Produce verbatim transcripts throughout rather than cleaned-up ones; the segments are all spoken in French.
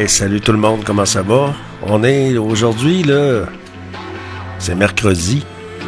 Hey, salut tout le monde, comment ça va? On est aujourd'hui, là, c'est mercredi.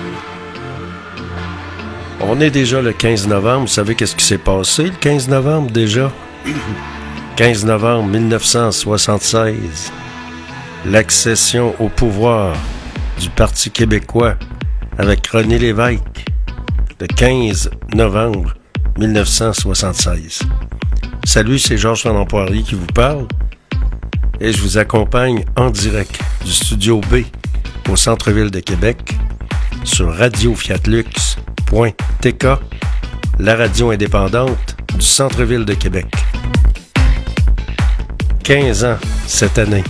On est déjà le quinze novembre. Vous savez qu'est-ce qui s'est passé le quinze novembre déjà? quinze novembre mille neuf cent soixante-seize. L'accession au pouvoir du Parti québécois avec René Lévesque. Le quinze novembre mille neuf cent soixante-seize. Salut, c'est Georges Fernand Poirier qui vous parle. Et je vous accompagne en direct du Studio B au centre-ville de Québec sur radio fiat lux point t k, la radio indépendante du centre-ville de Québec. quinze ans cette année.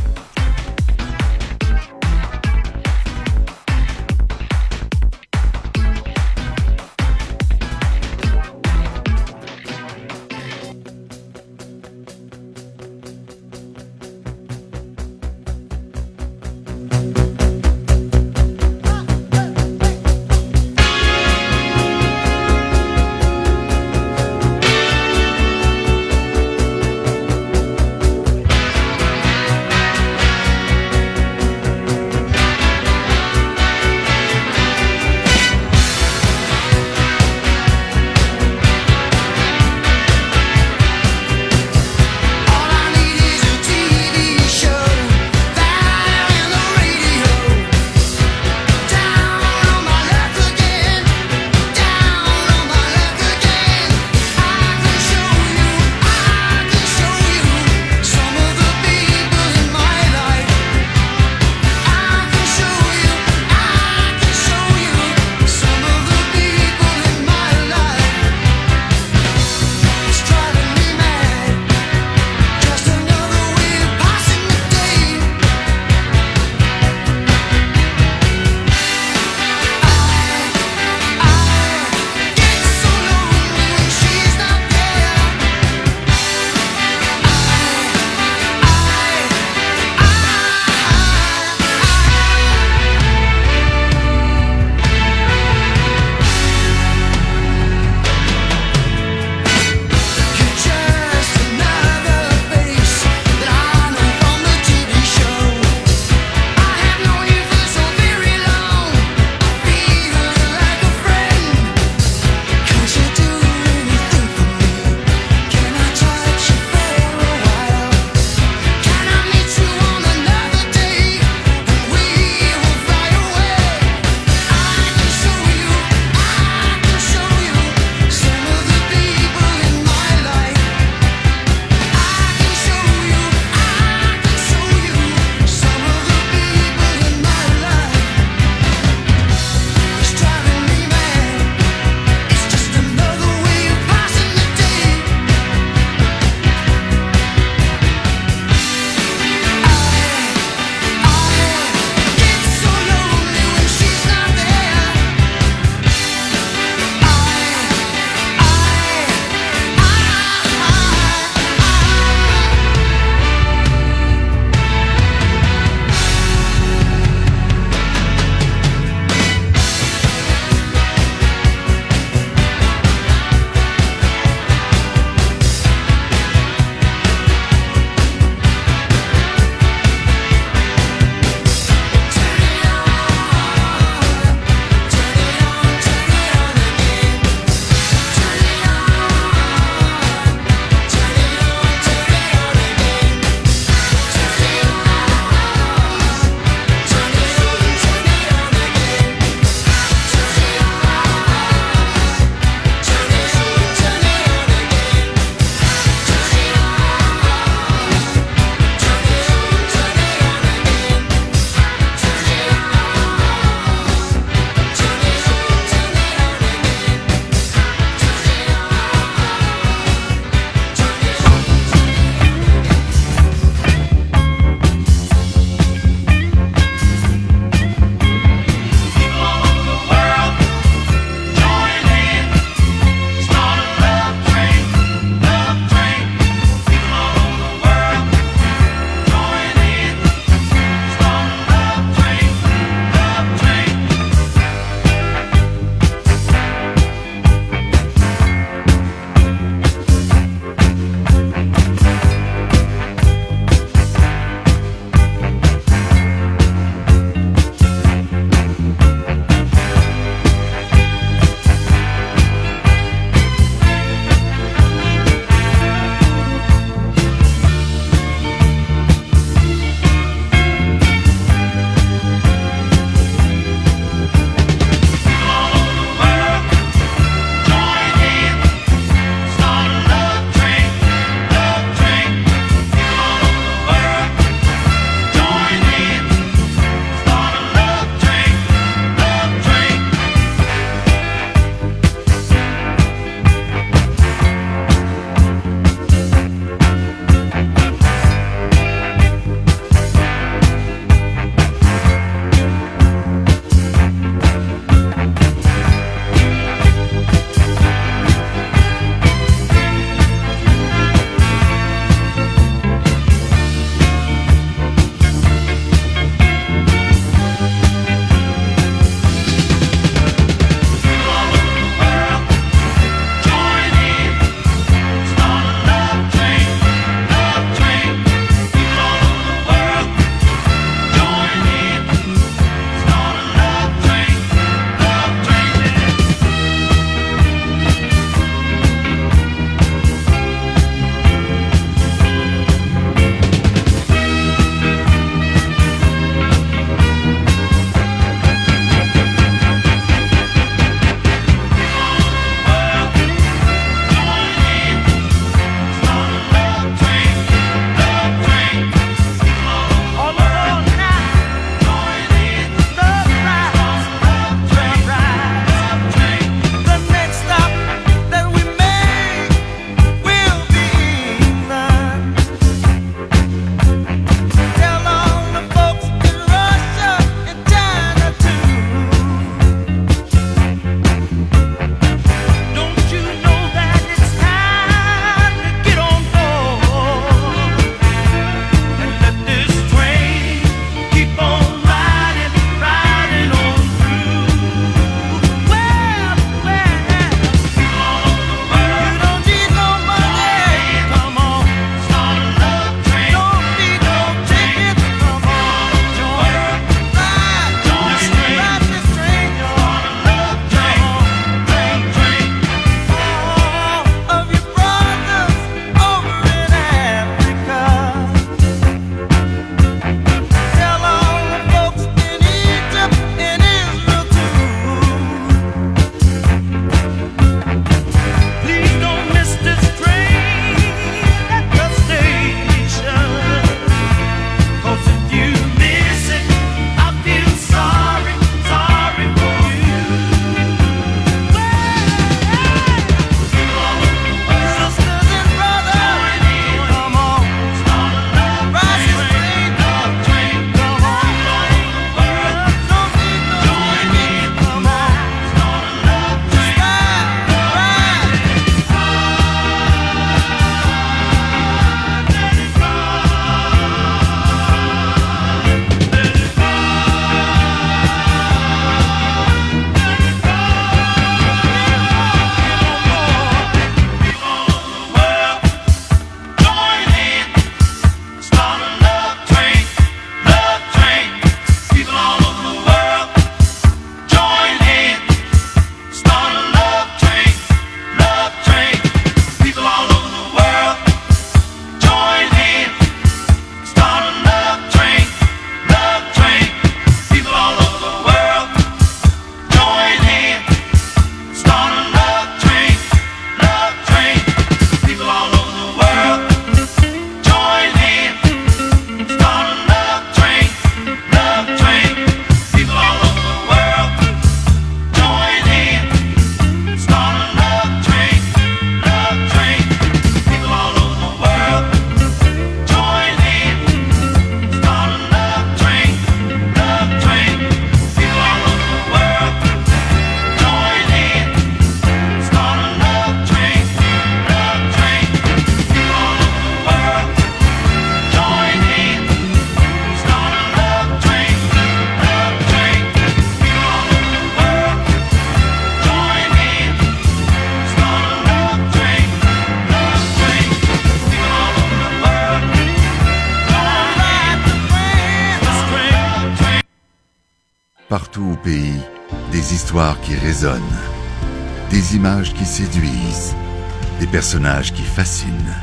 partout au pays, des histoires qui résonnent, des images qui séduisent, des personnages qui fascinent.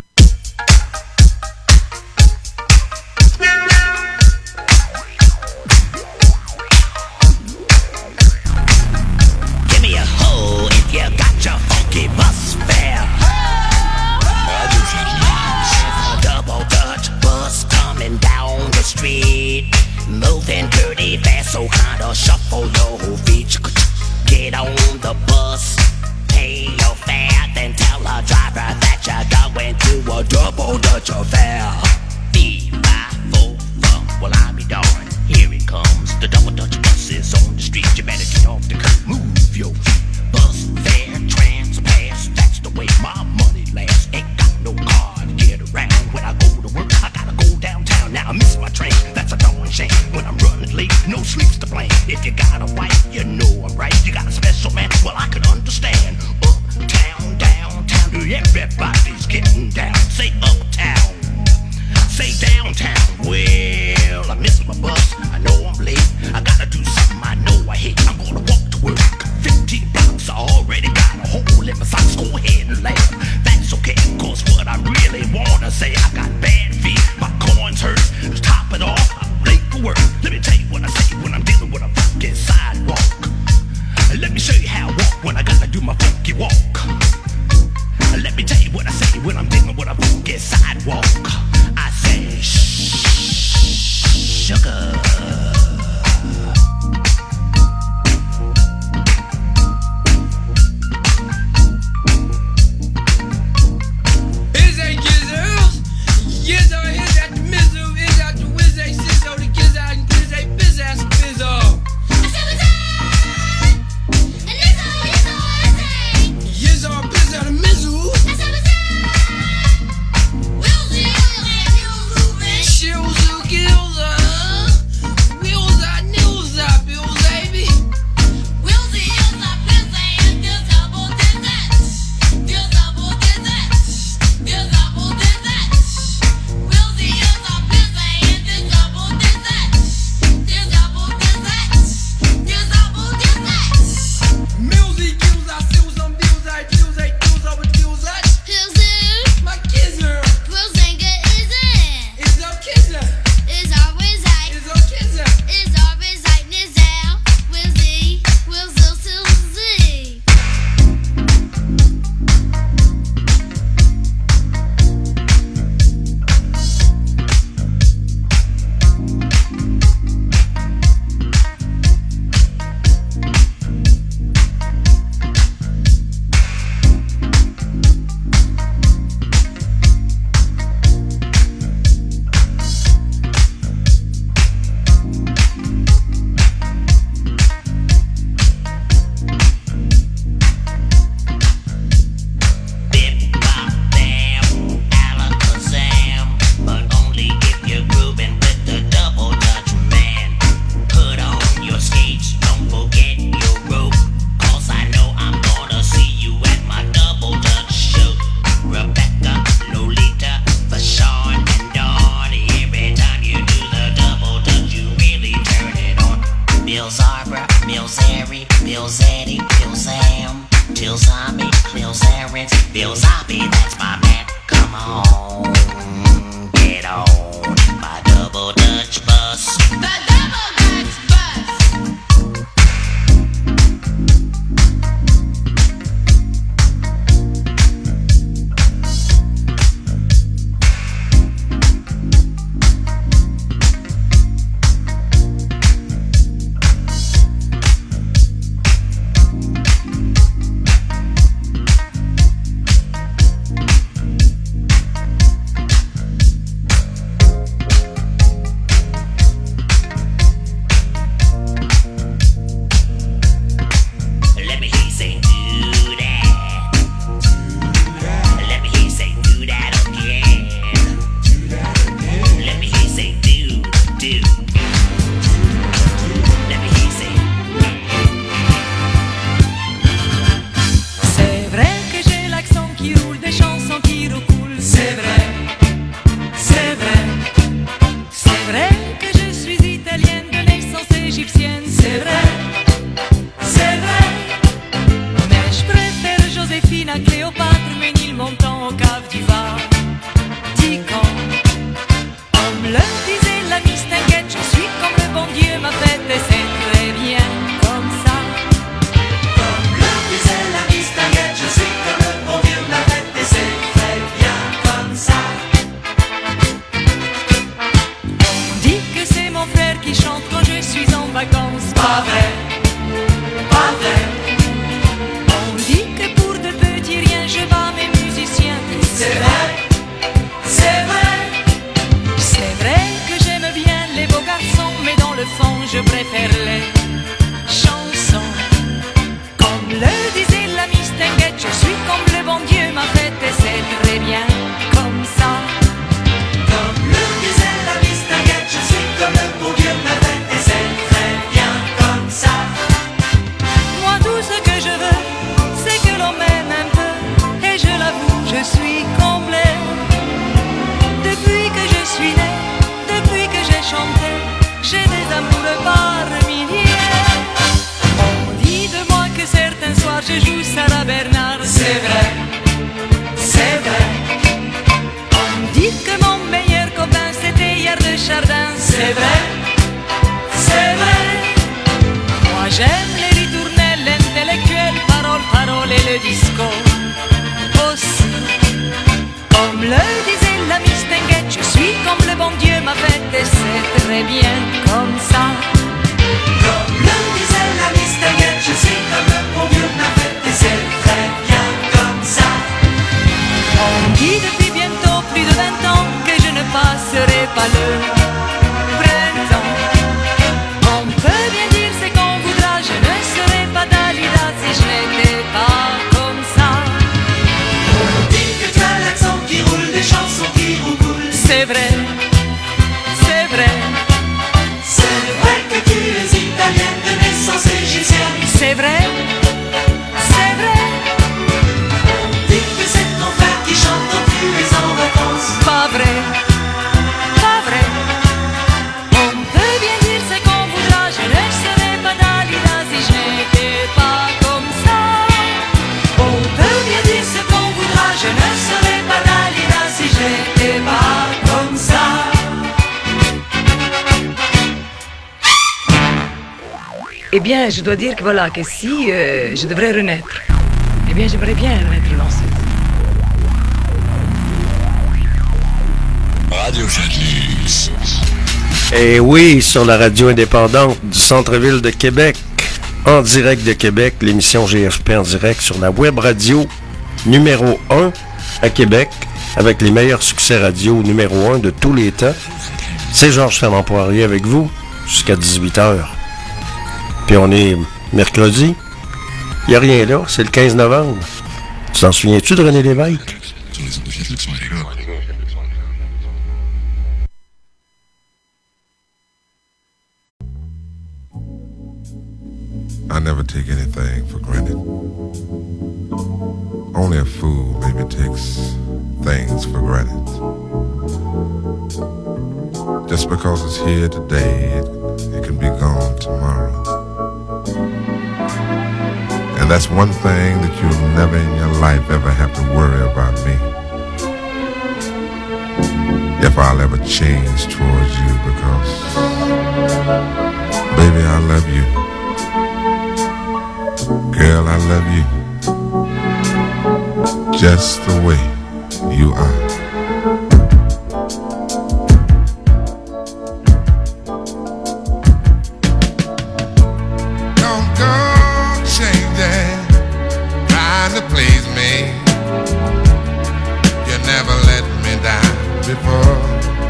Give me a hoe if you got your funky bus fare. A double Dutch bus coming down the street, moving dirty fast, so kinda shuffle your feet. Get on the bus, pay your fare, then tell the driver that you're going to a double Dutch affair. Fee, fi, fo, fum, well I be darned, here it comes. The double Dutch bus is on the street, you better get off the curb, move your feet. Bus fare, trans pass, that's the way my money lasts. Ain't got no car to get around when I go to work, I gotta go downtown. Now I miss my train, that's a darn shame. When I'm running late, no sleep's to blame. If you got a wife, you know I'm right. You got a special man, well I can understand. Uptown, downtown, everybody's getting down. Say uptown, say downtown. Well, I miss my bus, I know I'm late. I gotta do something I know I hate. I'm gonna walk to work, fifteen blocks, I already got a hole in my socks. Go ahead and laugh, that's okay, cause what I really wanna say, I got bad feet, my corns hurt. To top it off, I'm late for work. Let me tell you what I say when I'm dealing with a fucking sidewalk. Let me show you how I walk when I gotta do my funky walk. Let me tell you what I say when I'm dealing with a funky sidewalk. I say, shh, sugar. Caterina, Cléopâtre, Ménil, montant au cave du Var. Dis quand, comme le disait la Miss, t'inquiète, je suis comme le bon Dieu m'a fait et c'est très bien comme ça. Comme le disait la Miss, t'inquiète, je suis comme le bon Dieu m'a fait et c'est très bien comme ça. On dit que c'est mon frère qui chante quand je suis en vacances. Pas vrai, pas vrai. On dit que pour de petits riens je bats mes musiciens. C'est vrai, c'est vrai. C'est vrai que j'aime bien les beaux garçons, mais dans le fond je préfère les chansons. Comme le disait la Miss, t'inquiète, je suis comme le bon Dieu m'a fait et c'est très bien comme ça. Comme le disait la Miss, t'inquiète, je suis comme le bon Dieu m'a fait et c'est très bien comme ça. Moi tout ce que je veux, c'est que l'on m'aime un peu, et je l'avoue, je suis comblé. Depuis que je suis né, depuis que j'ai chanté, j'ai des amoureux par milliers. On dit de moi que certains soirs je joue Sarah Bernard. C'est vrai, c'est vrai. On dit que mon meilleur copain c'était hier de Chardin. C'est vrai, c'est vrai. Moi j'aime les ritournelles, l'intellectuel, parole, parole et le disco aussi. Comme le disait la Miss, t'inquiète, je suis comme le bon Dieu m'a fait et c'est très bien comme ça. Comme le disait la Miss, t'inquiète, je suis comme le bon Dieu m'a fait et c'est très bien comme ça. On dit depuis bientôt plus de vingt ans que je ne passerai pas le printemps. On peut bien dire c'est qu'on voudra, je ne serai pas Dalida si je n'étais pas comme ça. On dit que tu as l'accent qui roule, des chansons qui roucoulent. C'est vrai, c'est vrai, C'est vrai que tu es italienne de naissance égyptienne. c'est vrai, c'est vrai. On dit que c'est ton frère qui chante quand tu es en vacances. Pas vrai, pas vrai. On peut bien dire ce qu'on voudra, je ne serais pas Dalida si je n'étais pas comme ça. On peut bien dire ce qu'on voudra, je ne serais pas Dalida si je n'étais pas comme ça. Eh bien, je dois dire que voilà, que si euh, je devrais renaître, eh bien, j'aimerais bien renaître danseuse. Radio Jadis. Et oui, sur la radio indépendante du centre-ville de Québec, en direct de Québec, l'émission G F P en direct sur la web radio numéro un à Québec, avec les meilleurs succès radio numéro un de tous les temps. C'est Georges Fernand Poirier avec vous jusqu'à dix-huit heures. Puis on est mercredi. Il n'y a rien là, c'est le quinze novembre. Tu t'en souviens-tu de René Lévesque? I never take anything for granted. Only a fool maybe takes things for granted. Just because it's here today, it, it can be gone tomorrow. And that's one thing that you'll never in your life ever have to worry about me. If I'll ever change towards you, because baby, I love you. Girl, I love you just the way you are. Don't go changing, trying to please me. You never let me down before.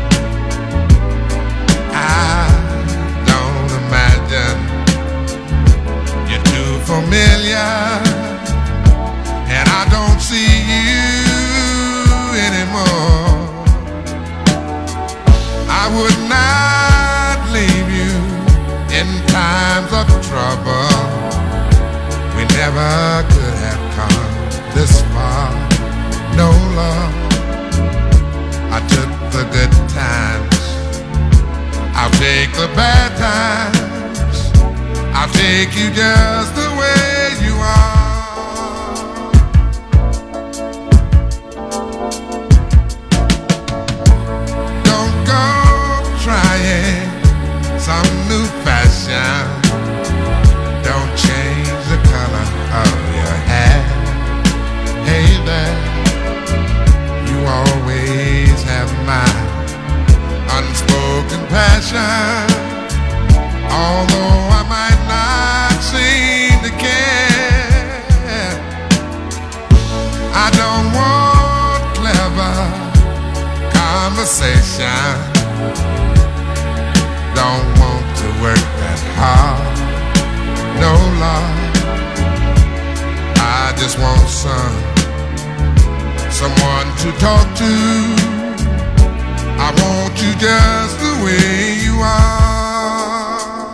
I don't imagine you're too familiar, and I don't see you anymore. I would not leave you in times of trouble. We never could have come this far. No love. I took the good times, I'll take the bad times. I'll take you just the way you are. station. Don't want to work that hard, no Lord. I just want some, someone to talk to. I want you just the way you are.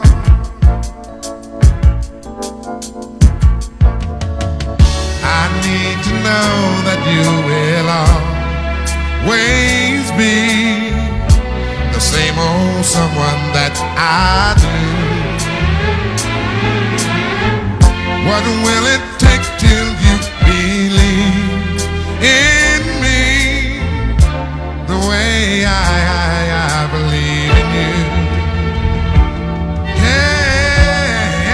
I need to know that you will always be the same old someone that I do. What will it take till you believe in me the way I, I, I believe in you? Yeah,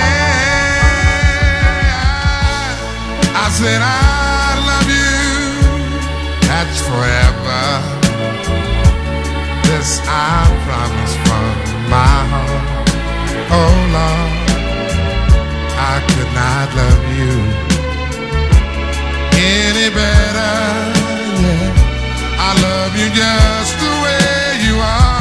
I said I love you, that's forever. This I promise from my heart. Oh Lord, I could not love you any better. Yeah, I love you just the way you are.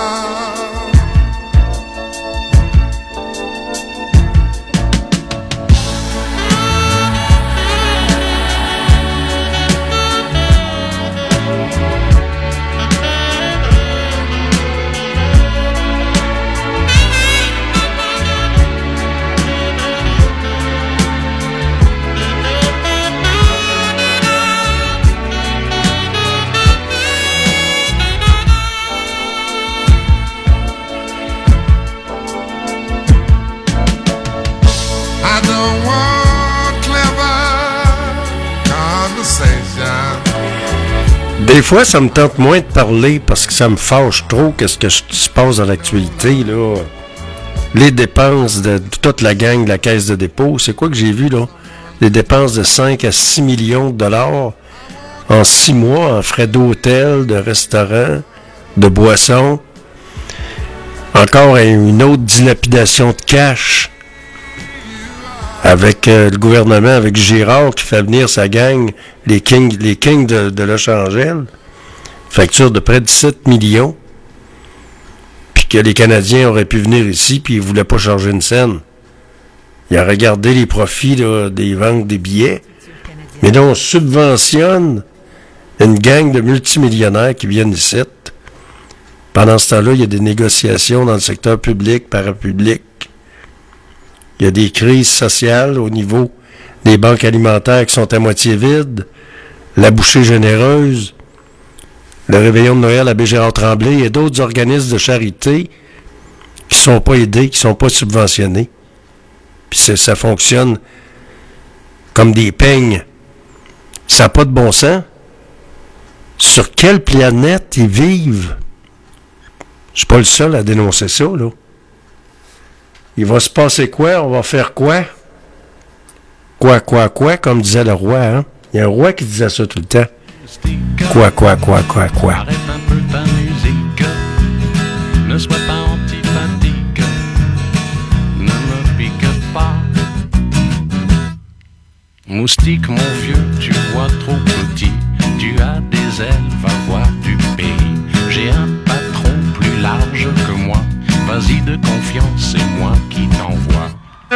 Des fois, ça me tente moins de parler parce que ça me fâche trop qu'est-ce que se passe dans l'actualité, là. Les dépenses de toute la gang de la Caisse de dépôt, c'est quoi que j'ai vu, là? Les dépenses de cinq à six millions de dollars en six mois en frais d'hôtel, de restaurant, de boissons. Encore une autre dilapidation de cash avec euh, le gouvernement, avec Girard qui fait venir sa gang, les kings, les kings de, de Los Angeles, facture de près de dix-sept millions, puis que les Canadiens auraient pu venir ici, puis ils ne voulaient pas charger une scène. Ils ont regardé les profits là, des ventes des billets, mais là, on subventionne une gang de multimillionnaires qui viennent ici. Pendant ce temps-là, il y a des négociations dans le secteur public, parapublic. Il y a des crises sociales au niveau des banques alimentaires qui sont à moitié vides, la bouchée généreuse, le réveillon de Noël à B. Gérard-Tremblay et d'autres organismes de charité qui ne sont pas aidés, qui ne sont pas subventionnés. Puis c'est, ça fonctionne comme des peignes. Ça n'a pas de bon sens. Sur quelle planète ils vivent? Je suis pas le seul à dénoncer ça, là. Il va se passer quoi? On va faire quoi? Quoi, quoi, quoi? Comme disait le roi, hein? Il y a un roi qui disait ça tout le temps. Quoi, quoi, quoi, quoi, quoi? Arrête un peu ta musique. Ne sois pas antipathique. Ne me pique pas. Moustique, mon vieux, tu vois trop petit. Tu as des ailes, va voir du pays. J'ai un patron plus large que moi. Vas-y de confiance, c'est moi qui t'envoie.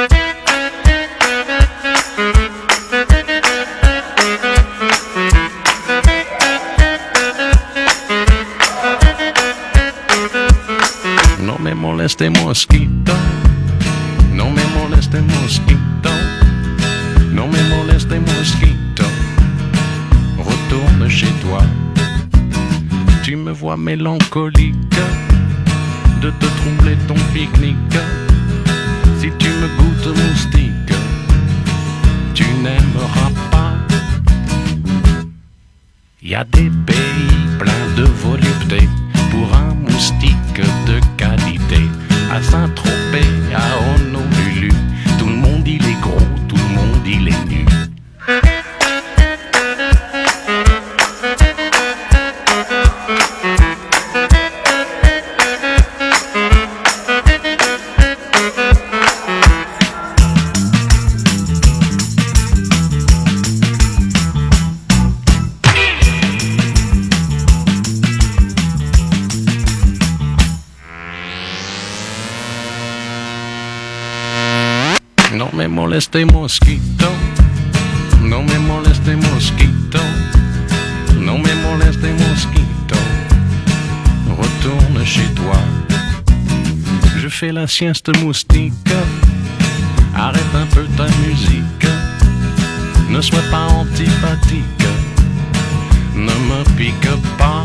No me moleste mosquito, no me moleste mosquito, no me moleste mosquito. Retourne chez toi, tu me vois mélancolique de te troubler ton pique-nique. Si tu me goûtes moustique, tu n'aimeras pas. Y a des pays pleins de volupté pour un moustique de qualité. À Saint-Tropez, à Honolulu, tout le monde il est gros, tout le monde il est nu. moleste mosquito, no me moleste mosquito, no me moleste mosquito, retourne chez toi. Je fais la sieste moustique, arrête un peu ta musique, ne sois pas antipathique, ne me pique pas.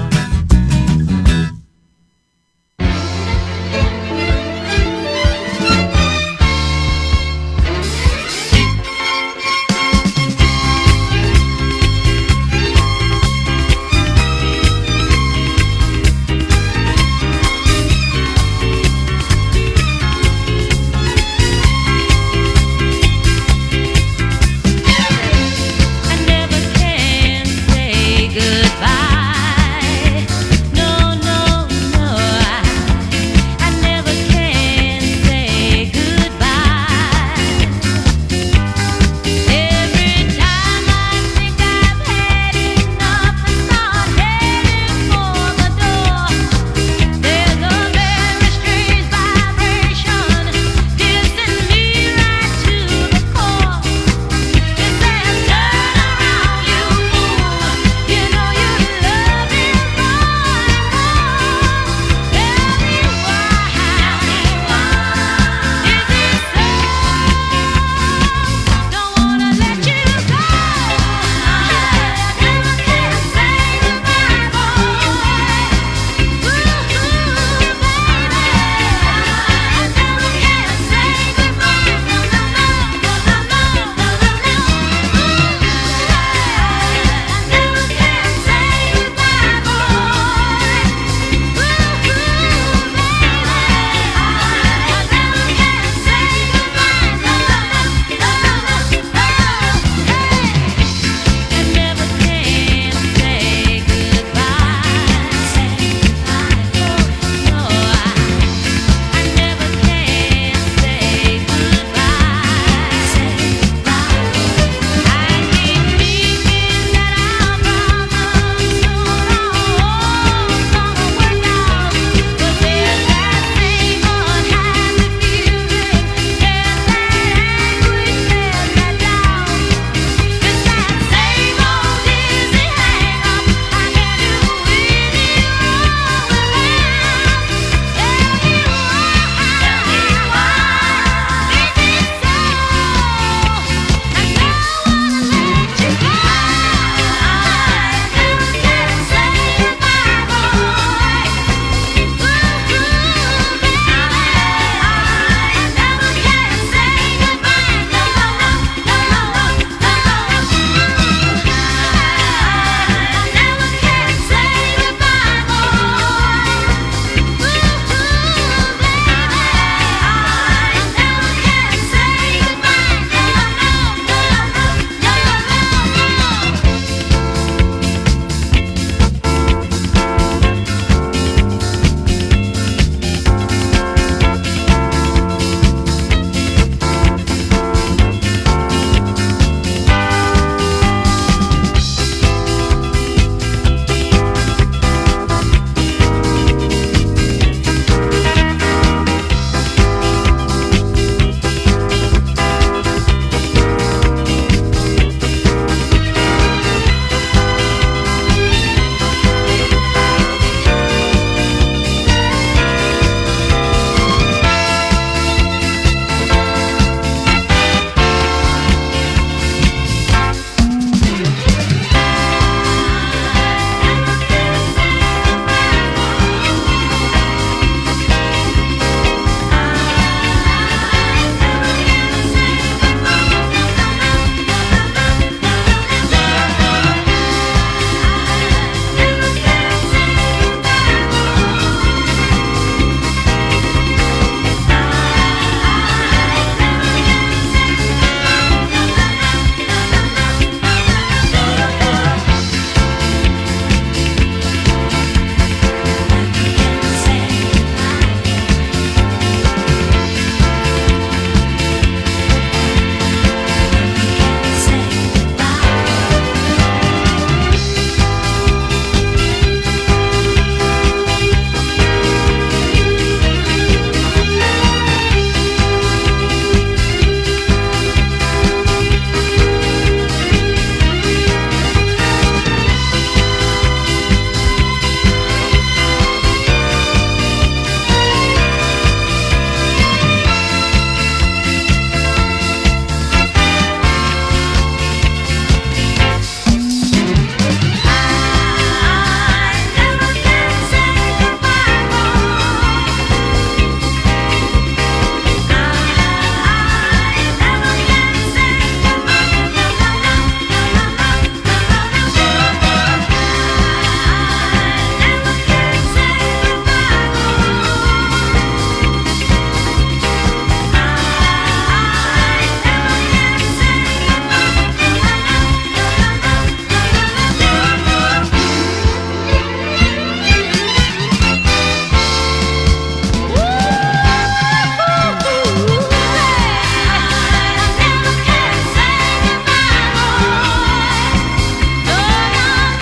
I never can say goodbye.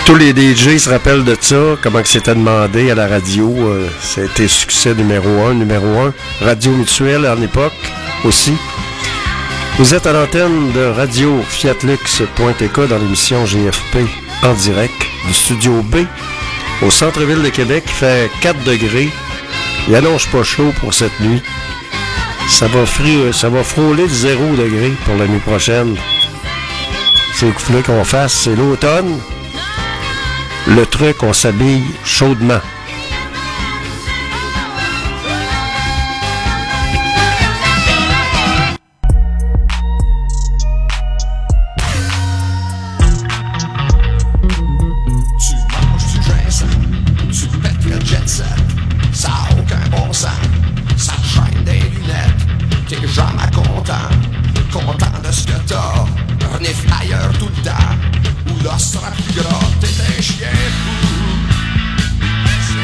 Tous les D J se rappellent de ça, comment que c'était demandé à la radio. Euh, ça a été succès numéro un, numéro un. Radio Mutuelle en époque aussi. Vous êtes à l'antenne de radio fiatlux point t k dans l'émission G F P en direct du studio B au centre-ville de Québec. Il fait quatre degrés. Il annonce pas chaud pour cette nuit. Ça va, fri- ça va frôler le zéro degré pour la nuit prochaine. C'est ce qu'il faut qu'on fasse. C'est l'automne. Le truc, on s'habille chaudement. Sera plus gras, t'es un chien fou.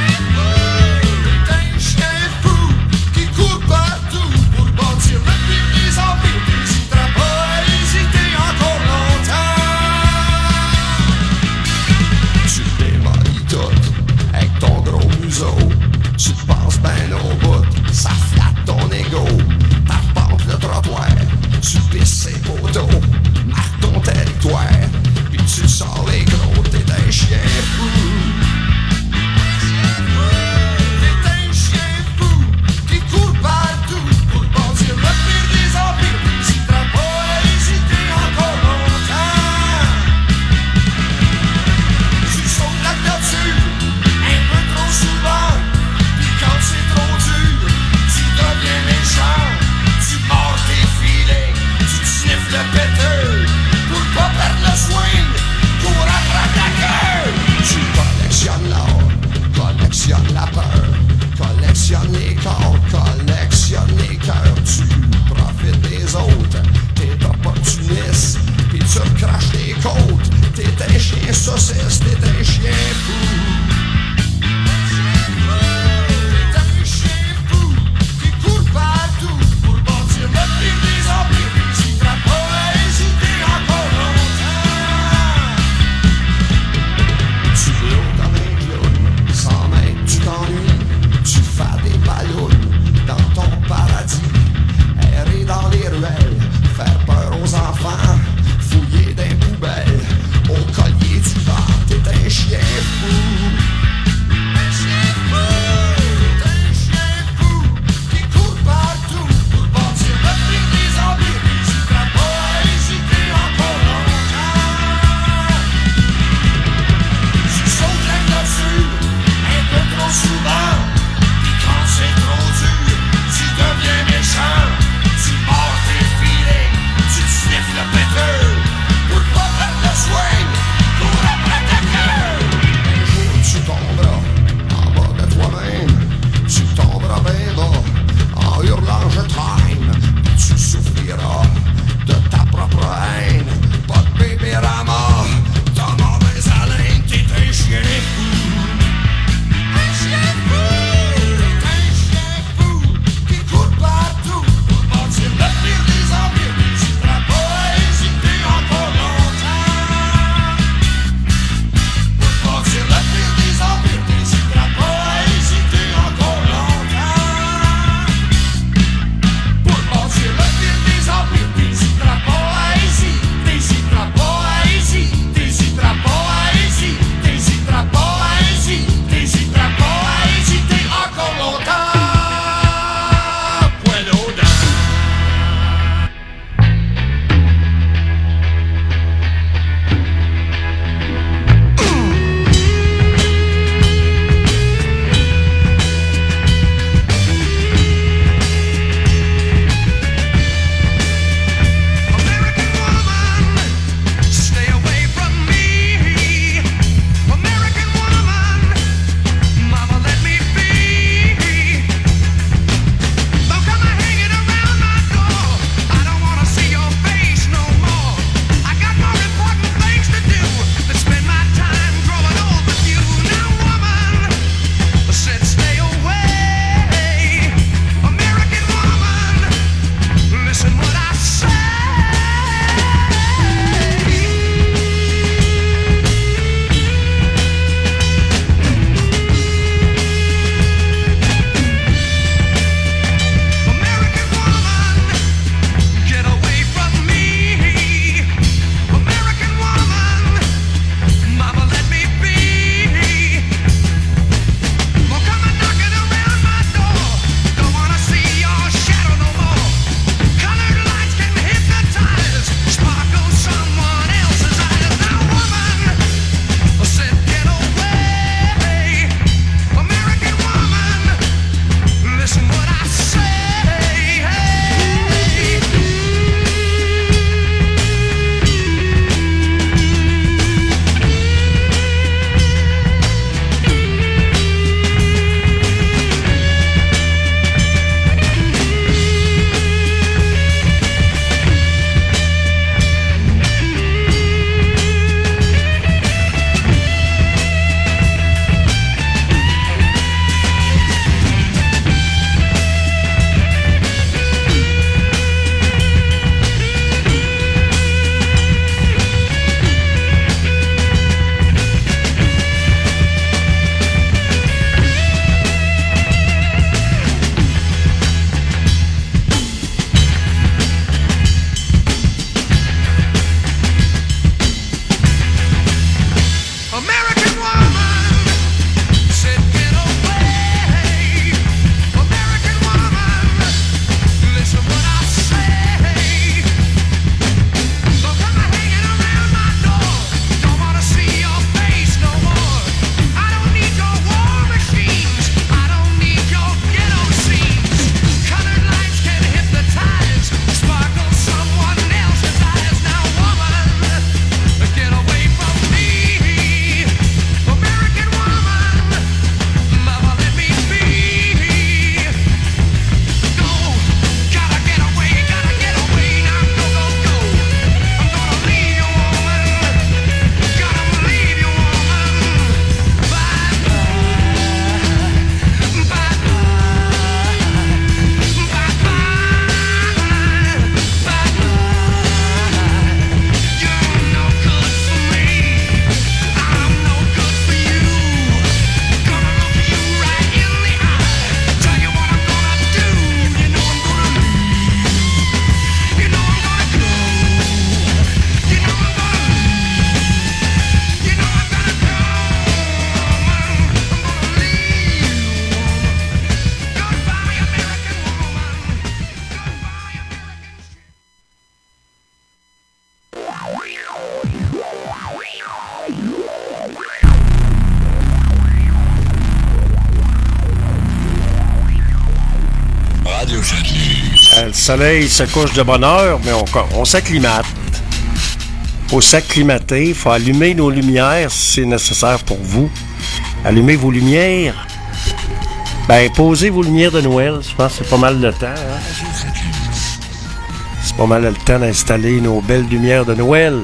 Ben, le soleil se couche de bonne heure, mais on, on s'acclimate. Faut s'acclimater, il faut allumer nos lumières si c'est nécessaire pour vous. Allumez vos lumières. Ben, posez vos lumières de Noël. Je pense que c'est pas mal le temps. Hein? C'est pas mal le temps d'installer nos belles lumières de Noël.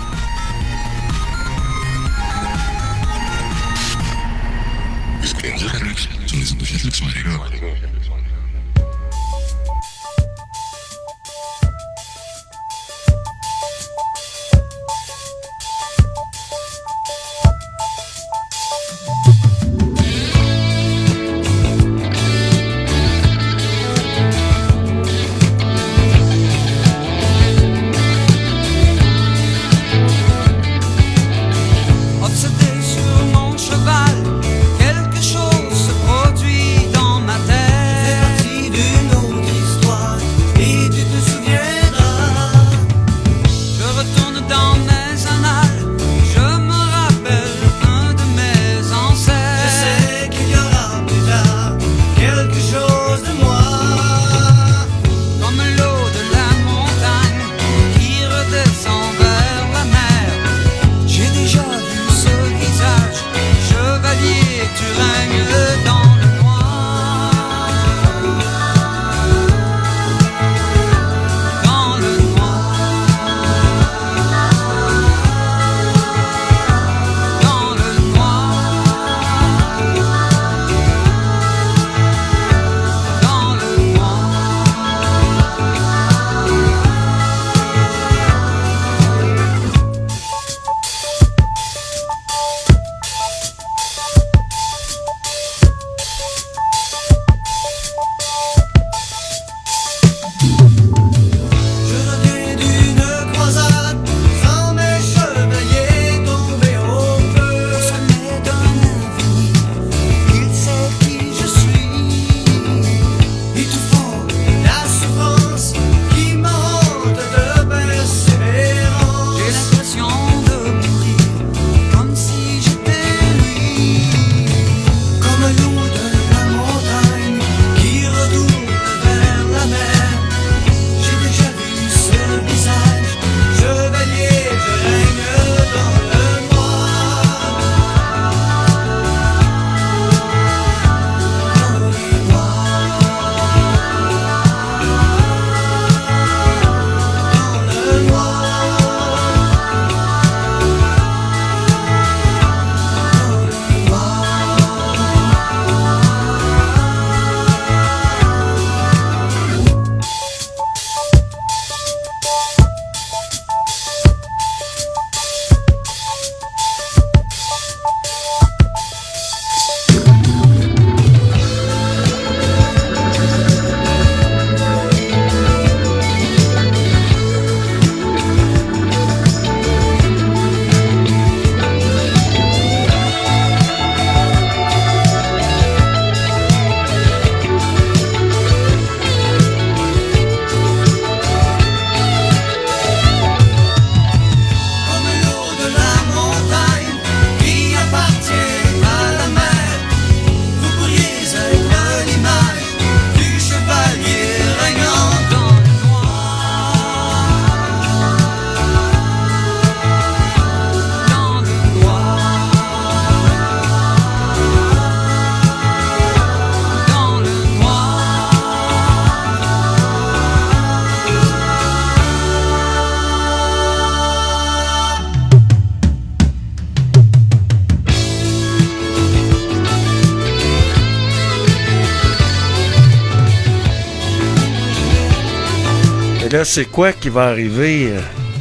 Là, c'est quoi qui va arriver?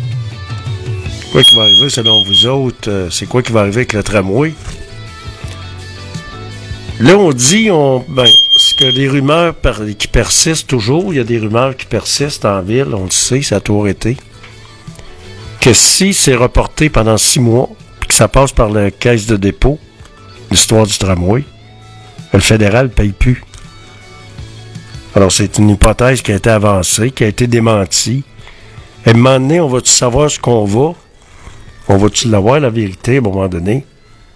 Quoi qui va arriver selon vous autres? C'est quoi qui va arriver avec le tramway? Là, on dit, on, ben, c'est que des rumeurs par, qui persistent toujours. Il y a des rumeurs qui persistent en ville, on le sait, ça a toujours été. Que si c'est reporté pendant six mois, puis que ça passe par la caisse de dépôt, l'histoire du tramway, le fédéral ne paye plus. Alors, c'est une hypothèse qui a été avancée, qui a été démentie. À un moment donné, on va-tu savoir ce qu'on va? On va-tu l'avoir, la vérité, à un moment donné?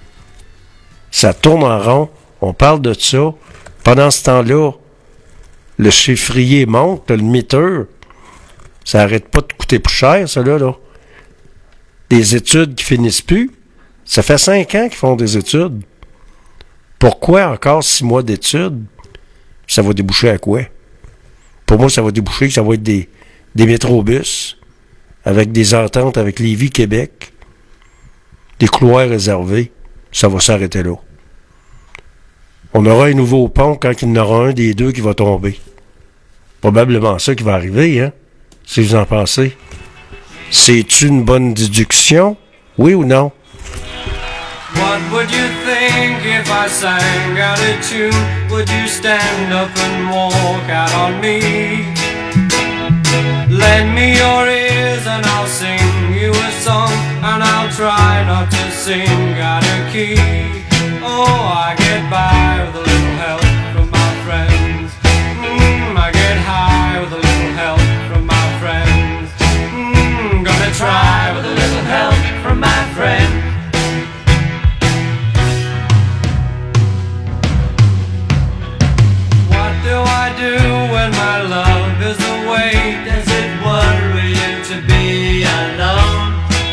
Ça tourne en rond. On parle de ça. Pendant ce temps-là, le chiffrier monte, le meter, ça arrête pas de coûter plus cher, ça là, là. Des études qui finissent plus. Ça fait cinq ans qu'ils font des études. Pourquoi encore six mois d'études? Ça va déboucher à quoi? Pour moi, ça va déboucher que ça va être des, des métrobus avec des ententes avec Lévis, Québec, des couloirs réservés. Ça va s'arrêter là. On aura un nouveau pont quand il y en aura un des deux qui va tomber. Probablement ça qui va arriver, hein? Si vous en pensez. C'est une bonne déduction? Oui ou non? What would you think if I sang out a tune? Would you stand up and walk out on me? Lend me your ears and I'll sing you a song, and I'll try not to sing out of key. Oh, I get by with a little help from my friends. Mm, I get high with a little help from my friends. Mm, gonna try with a little help from my friends. What do I do when my love is away? Does it worry you to be alone?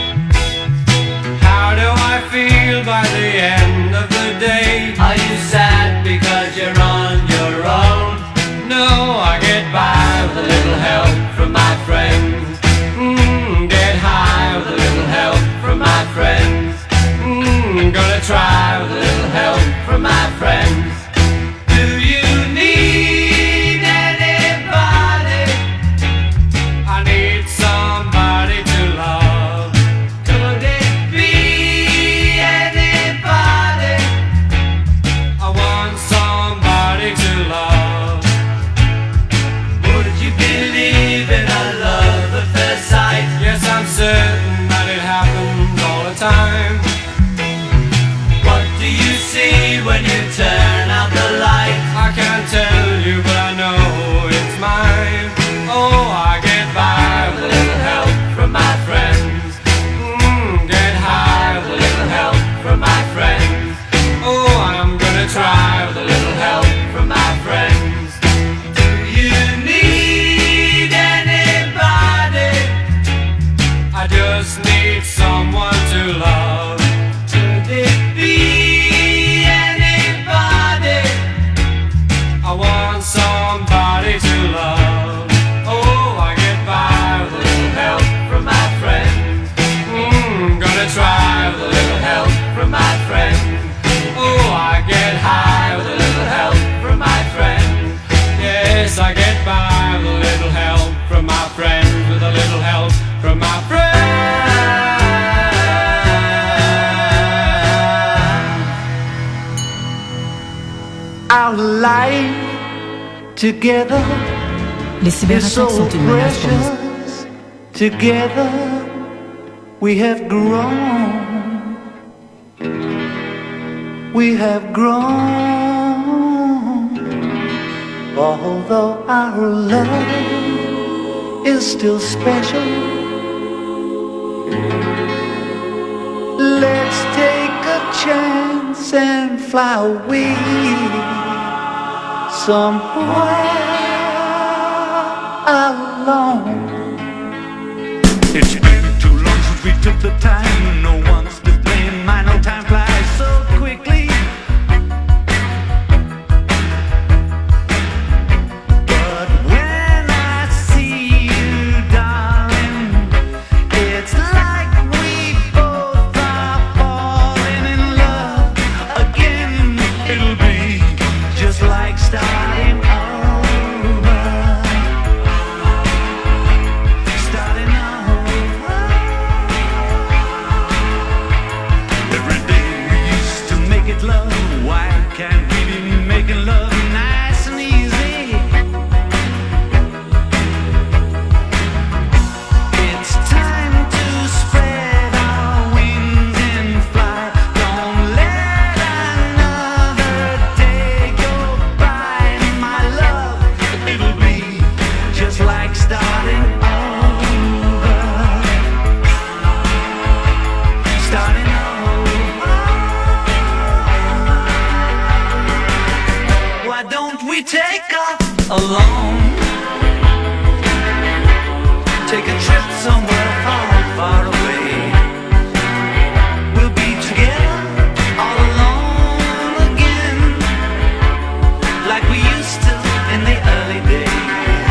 How do I feel by the end of the day? Are you sad because you're on your own? No, I get by with a little help from my friends. Mm, get high with a little help from my friends. Mm, gonna try with a little help from my friends. Do you need anybody? I need somebody to love. Could it be anybody? I want somebody to love. Would you believe in a love at first sight? Yes, I'm certain that it happens all the time. What do you see when you turn out the light? I can't tell you, but I know it's mine. Oh, I get by with a little help from my friends. Mm, get high with a little help from my friends. Oh, I'm gonna try with a little help from my friends. Do you need anybody? I just need someone to love. Could it be anybody? I want somebody to love. Oh, I get by with a little help from my friends. Mm, gonna try with a little help from my friends. Oh, I get high with a little help from my friends. Yes, I get by with a little help from my friends, with a little help from my friends. Our life together Les is cyberattaques so sont une menace pour nous. precious. Together we have grown. We have grown. Although our love is still special, let's take a chance and fly away somewhere alone. It's been too long since we took the time. No one's to blame. My no time flies so quickly. But when I see you, darling, it's like we both are falling in love again. It'll be just like starting over. Starting over. alone. Take a trip somewhere far, far away. We'll be together all alone again, like we used to in the early days.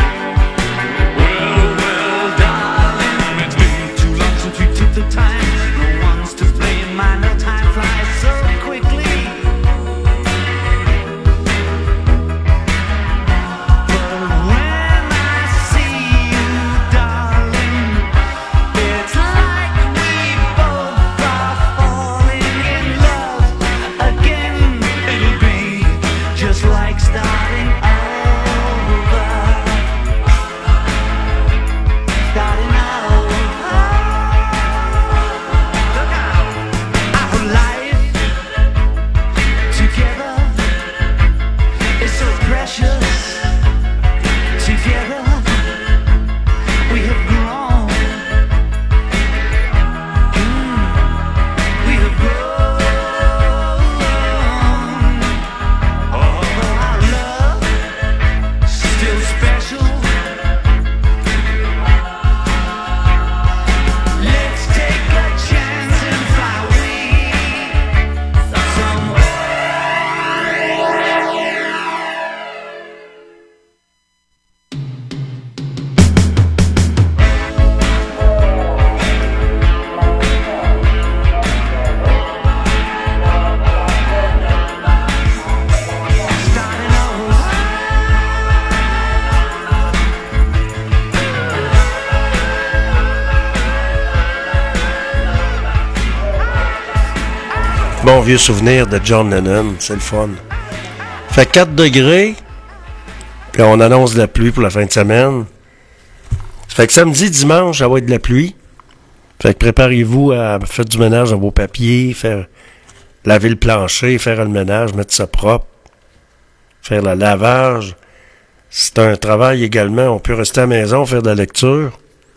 Well, well, darling, it's been too long since we took the time. No one's to blame, I know time flies so quickly. Bon vieux souvenir de John Lennon, c'est le fun. Fait quatre degrés, puis on annonce de la pluie pour la fin de semaine. Fait que samedi, dimanche, ça va être de la pluie. Fait que préparez-vous à faire du ménage dans vos papiers, faire laver le plancher, faire le ménage, mettre ça propre, faire le lavage. C'est un travail également. On peut rester à la maison, faire de la lecture.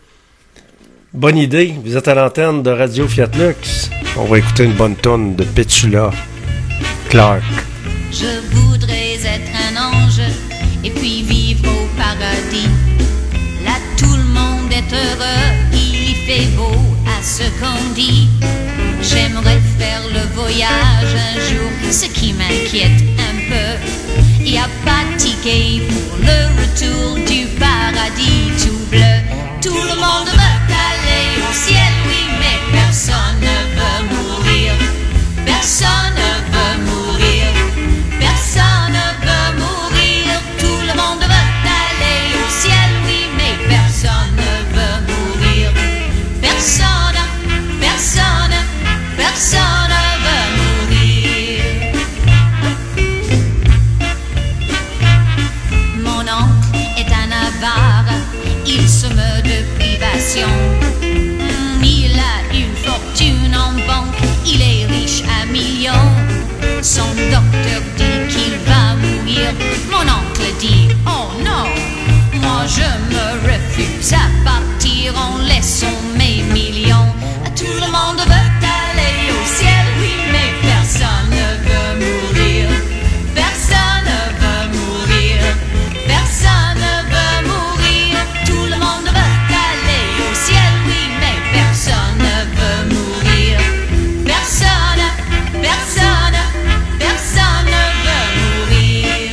Bonne idée. Vous êtes à l'antenne de Radio Fiat Lux. On va écouter une bonne tonne de Petula Clark. Je voudrais être un ange et puis vivre au paradis. Là tout le monde est heureux, il fait beau à ce qu'on dit. J'aimerais faire le voyage un jour, ce qui m'inquiète un peu. Et à pas de ticket pour le retour du paradis tout bleu. Tout le monde veut aller au ciel, oui, mais personne ne veut mourir. Personne ne veut mourir. Personne ne veut mourir. Tout le monde veut aller au ciel, oui, mais personne ne veut mourir. Personne, personne, personne ne veut mourir. Mon oncle est un avare, il se meut de privation. Il a une fortune en banque, il est riche à millions. Son docteur dit qu'il va mourir. Mon oncle dit, oh non, moi je me refuse à partir en laissant mes millions. Tout le monde veut aller au ciel, oui, mais personne ne veut mourir. Personne ne veut mourir. Personne ne veut mourir. Tout le monde veut aller au ciel, oui, mais personne ne veut mourir. Personne, personne, personne ne veut mourir.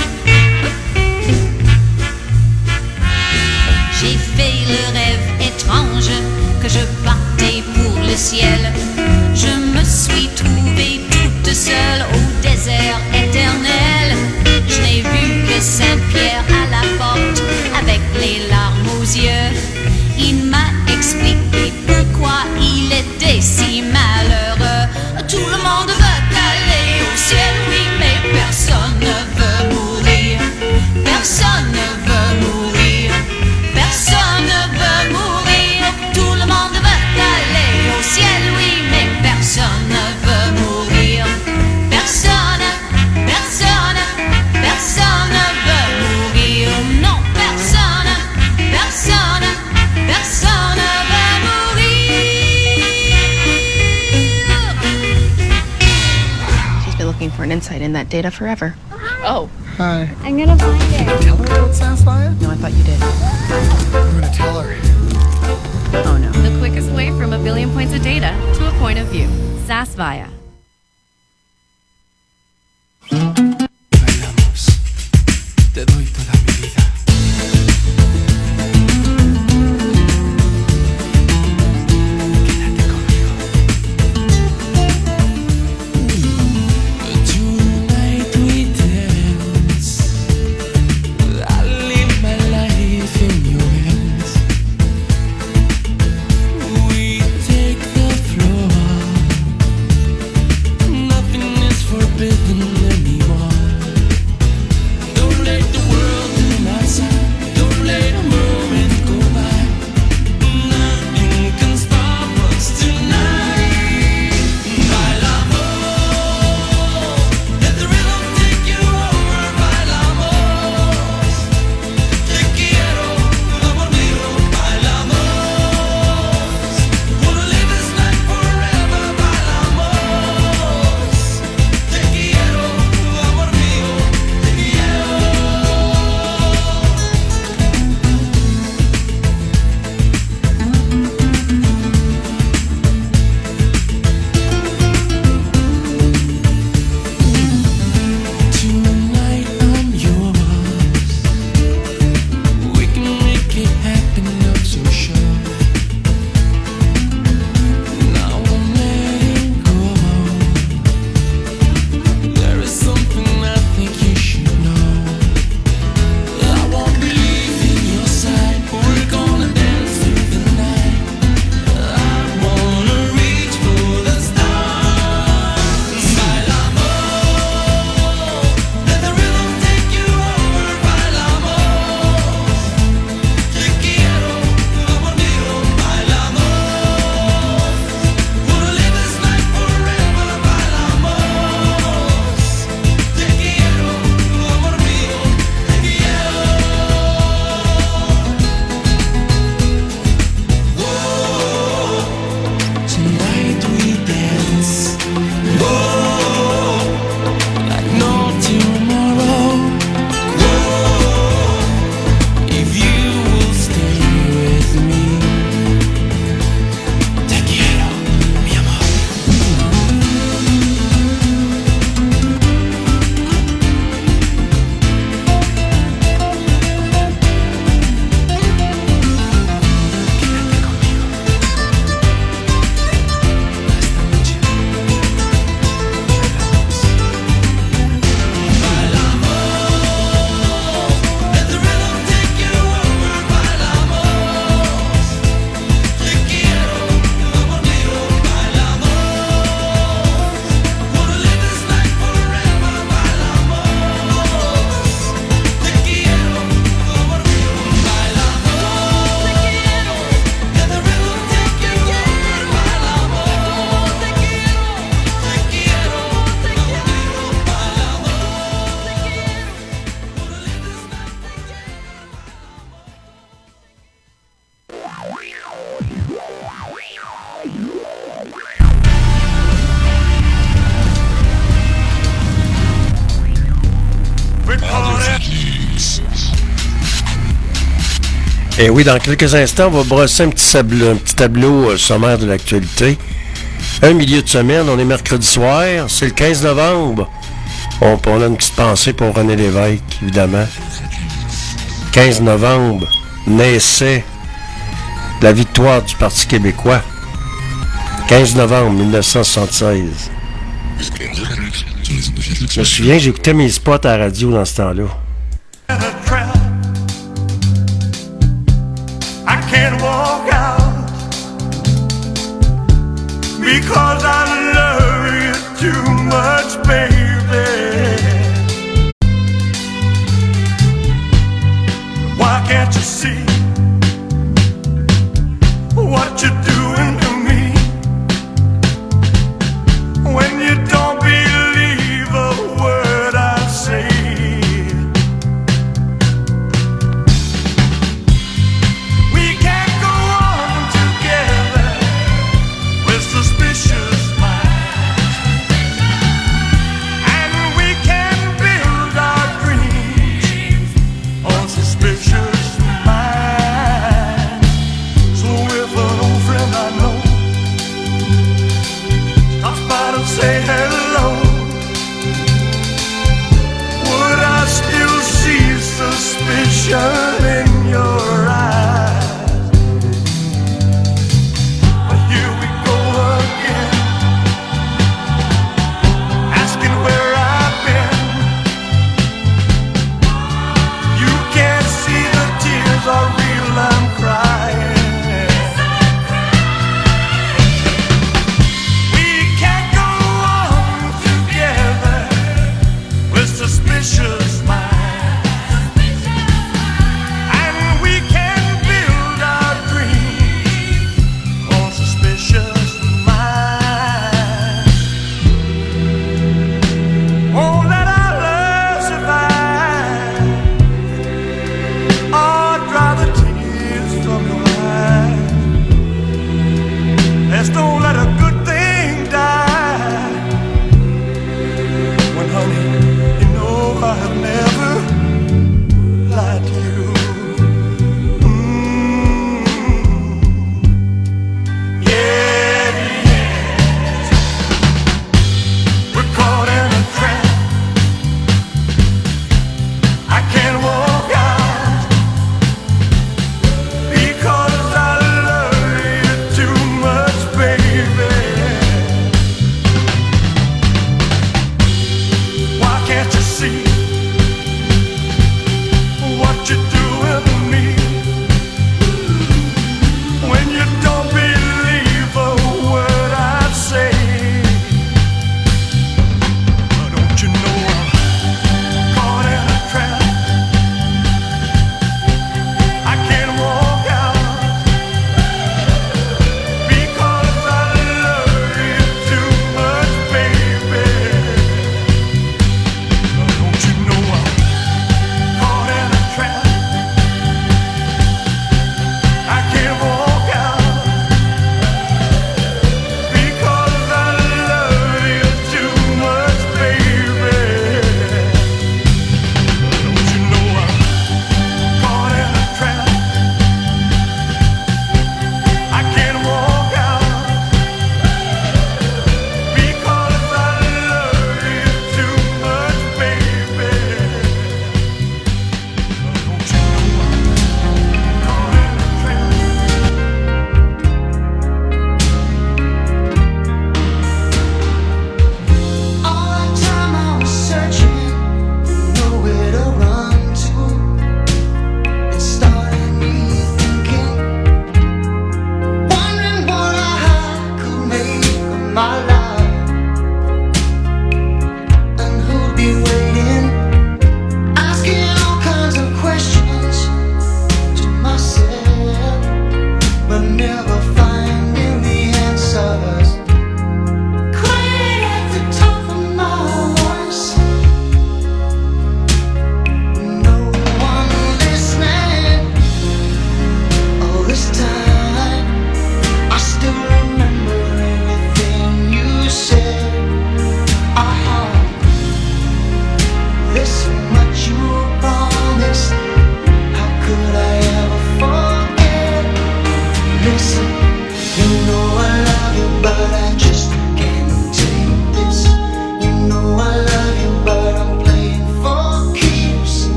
J'ai fait le rêve étrange que je partais pour le ciel. Je me suis trouvée toute seule au désert éternel. Je n'ai vu que Saint-Pierre à la porte avec les larmes aux yeux. Il m'a expliqué pourquoi il était si malheureux. Tout le monde veut aller au ciel, oui, mais personne ne veut mourir. Personne ne veut mourir. Personne ne veut mourir. Tout le monde veut aller au ciel, oui, mais personne ne veut mourir. Personne, personne, personne ne veut mourir. Non, personne, personne, personne ne veut mourir. She's been looking for an insight in that data forever. Oh, Hi. I'm gonna find it. Tell her about Sapphire? No, I thought you did. I'm gonna tell her. Oh no. The quickest way from a billion points of data to a point of view. Sapphire. Bailamos. Te doy toda mi vida. Et oui, dans quelques instants, on va brosser un petit tableau, un petit tableau euh, sommaire de l'actualité. Un milieu de semaine, on est mercredi soir, c'est le quinze novembre. On, on a une petite pensée pour René Lévesque, évidemment. quinze novembre, naissait la victoire du Parti québécois. quinze novembre mille neuf cent soixante-seize. Je me souviens, j'écoutais mes spots à la radio dans ce temps-là. I can't walk out because I love you too much, baby. Why can't you see what you're doing to me when you don't believe a word I say? Suspicious mind.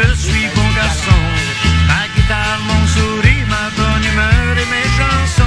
je suis bon garçon. Ma guitare, mon sourire, ma bonne humeur et mes chansons.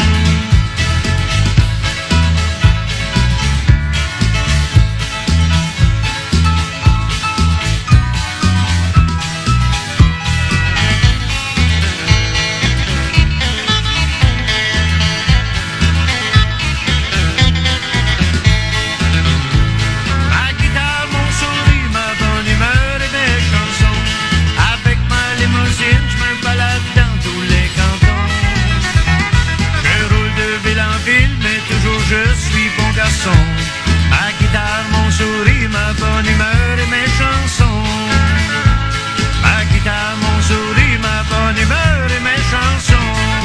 Je suis bon garçon, ma guitare, mon sourire, ma bonne humeur et mes chansons. Ma guitare, mon sourire, ma bonne humeur et mes chansons.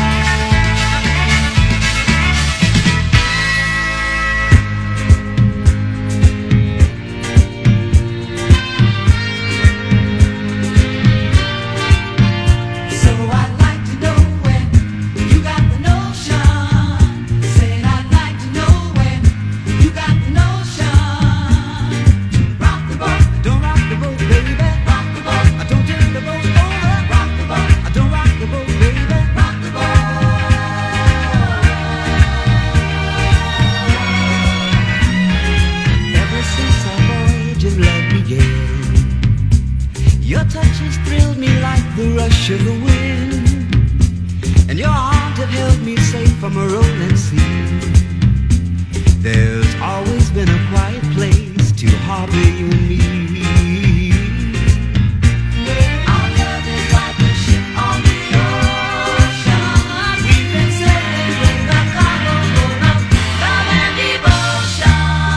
Your touches thrilled me like the rush of the wind, and your arms have held me safe from a rolling sea. There's always been a quiet place to harbor you and me. Our love is like a ship on the ocean. We've been sailing with a cargo full of love and devotion.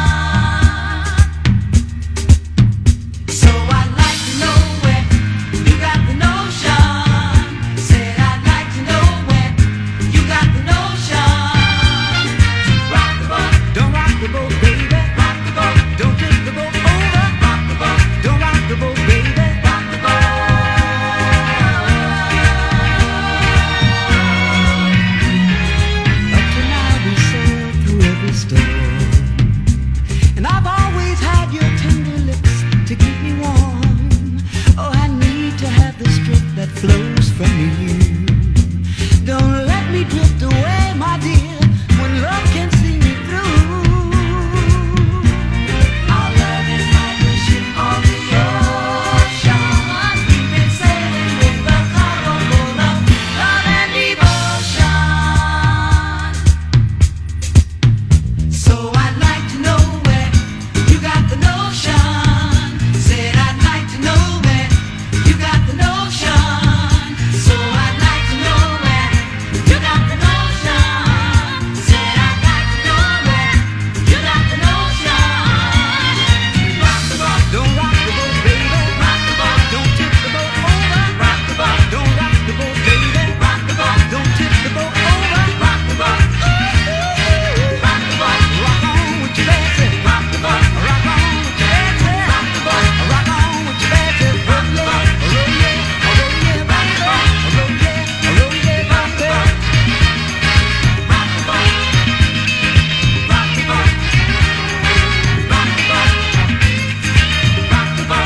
So I'd like to know where you got the notion. Said I'd like to know where you got the notion. Rock the boat, don't rock the boat, baby. Rock the boat, don't tip the boat over. Rock the boat, don't rock the boat, baby. Rock the boat. Up to now we sailed through every storm, and I've always had your tender lips to keep me warm. Oh, I need to have the strength that flows from you. Don't let me drift away, my dear, when love can see me through. Our love is like a ship on the ocean. We've been sailing with a cargo full of love and devotion. So I'd like to know where you got the notion. Said I'd like to know where you got the notion. So I'd like to know where you got the notion. Said I'd like to know where you got the notion. Rock the boat, don't rock the boat, baby. Rock the boat, don't tip the boat over. Rock the boat, don't rock the boat, baby. Rock the boat, don't tip the boat over. Rock the boat, rock the boat, rock on with your baby. Rock the boat, rock on with your baby. Rock the boat, rock on with your baby. Rock the boat, roll yeah, roll yeah, rock the boat, roll yeah, roll yeah, rock the boat. Rock the boat, rock the boat, rock the boat, rock the boat, rock the boat.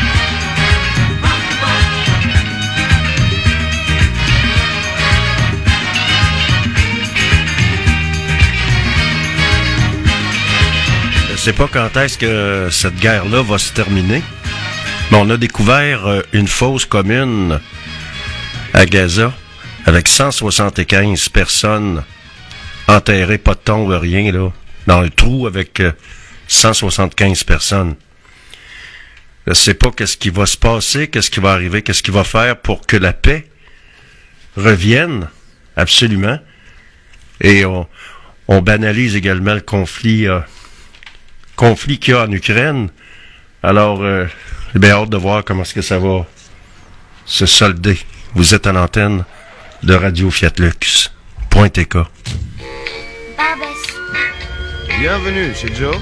Je sais pas quand est-ce que cette guerre-là va se terminer, mais on a découvert euh, une fosse commune à Gaza avec cent soixante-quinze personnes enterrées, pas de tombe, rien, là, dans le trou avec euh, cent soixante-quinze personnes. Je sais pas qu'est-ce qui va se passer, qu'est-ce qui va arriver, qu'est-ce qui va faire pour que la paix revienne, absolument. Et on, on banalise également le conflit euh, conflit qu'il y a en Ukraine. Alors, euh, j'ai bien hâte de voir comment est-ce que ça va se solder. Vous êtes à l'antenne de Radio Fiat Lux. Point T K. Bienvenue chez Joe.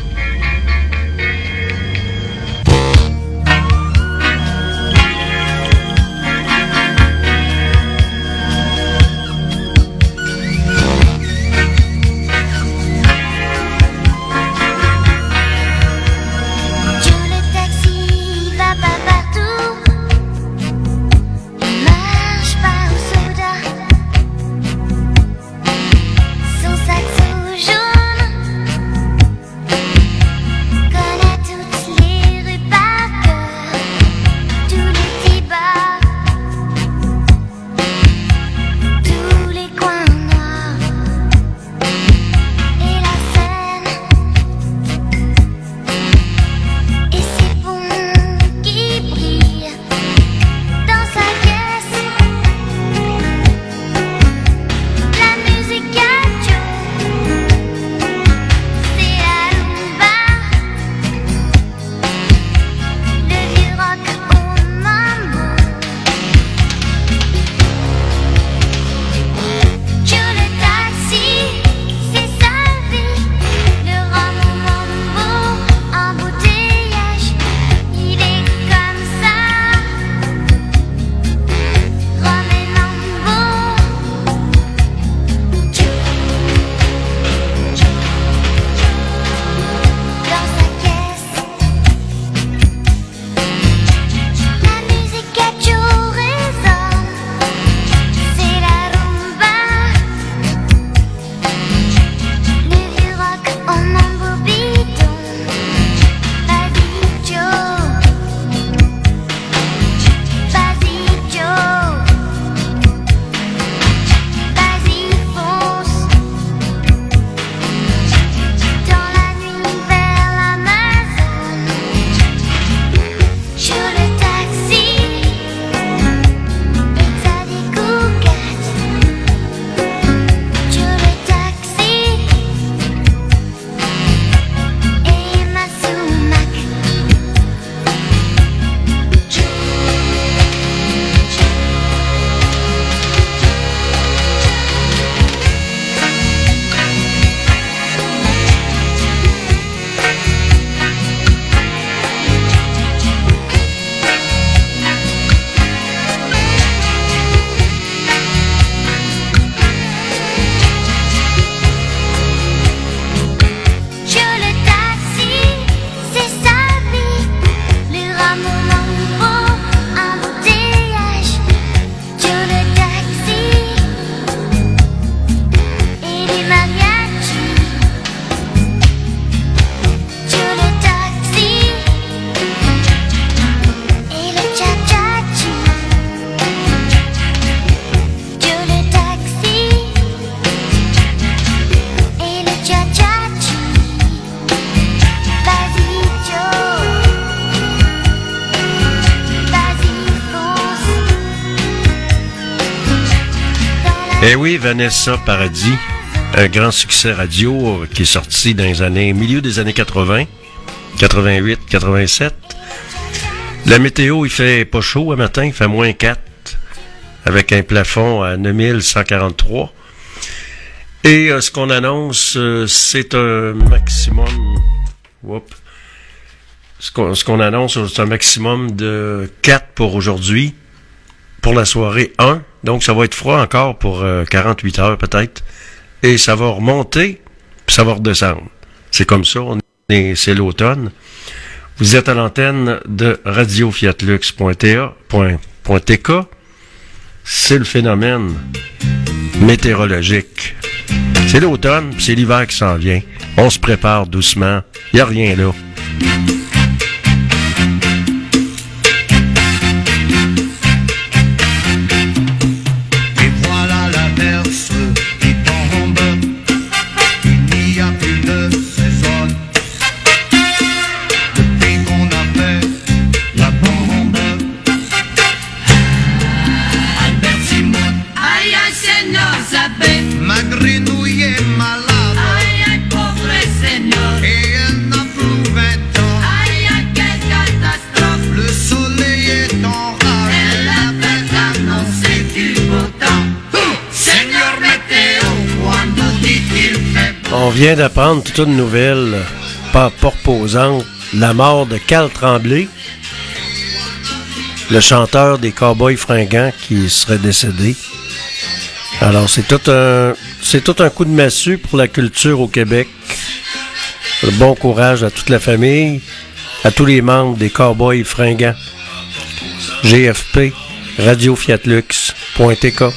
Eh oui, Vanessa Paradis, un grand succès radio qui est sorti dans les années, milieu des années quatre-vingts, quatre-vingt-huit, quatre-vingt-sept. La météo, il fait pas chaud un matin, il fait moins quatre, avec un plafond à neuf mille cent quarante-trois. Et euh, ce qu'on annonce, euh, c'est un maximum... Whoop, ce qu'on, ce qu'on annonce, c'est un maximum de quatre pour aujourd'hui. Pour la soirée, un. Donc, ça va être froid encore pour euh, quarante-huit heures peut-être. Et ça va remonter, puis ça va redescendre. C'est comme ça, on est, c'est l'automne. Vous êtes à l'antenne de radio fiat lux point t k. C'est le phénomène météorologique. C'est l'automne, puis c'est l'hiver qui s'en vient. On se prépare doucement. Il n'y a rien là. On vient d'apprendre toute une nouvelle pas, pas reposante, la mort de Carl Tremblay, le chanteur des Cowboys Fringants qui serait décédé. Alors c'est tout un c'est tout un coup de massue pour la culture au Québec. Bon courage à toute la famille, à tous les membres des Cowboys Fringants. G F P, radio fiat lux point t k.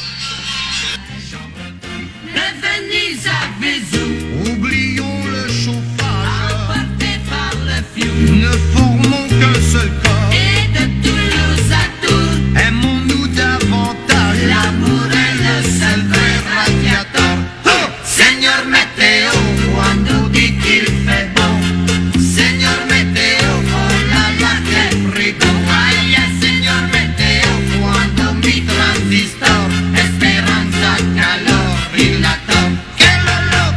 Ne formons qu'un seul corps. Et de Toulouse à Tours, aimons-nous davantage. L'amour est le seul vrai radiateur. Oh, Seigneur Météo, cuando dit qu'il fait bon. Seigneur Météo, oh la la quel frigo. Ay, Seignor Météo, cuando mi transistor, esperanza, calor y la top. ¡Qué lolo!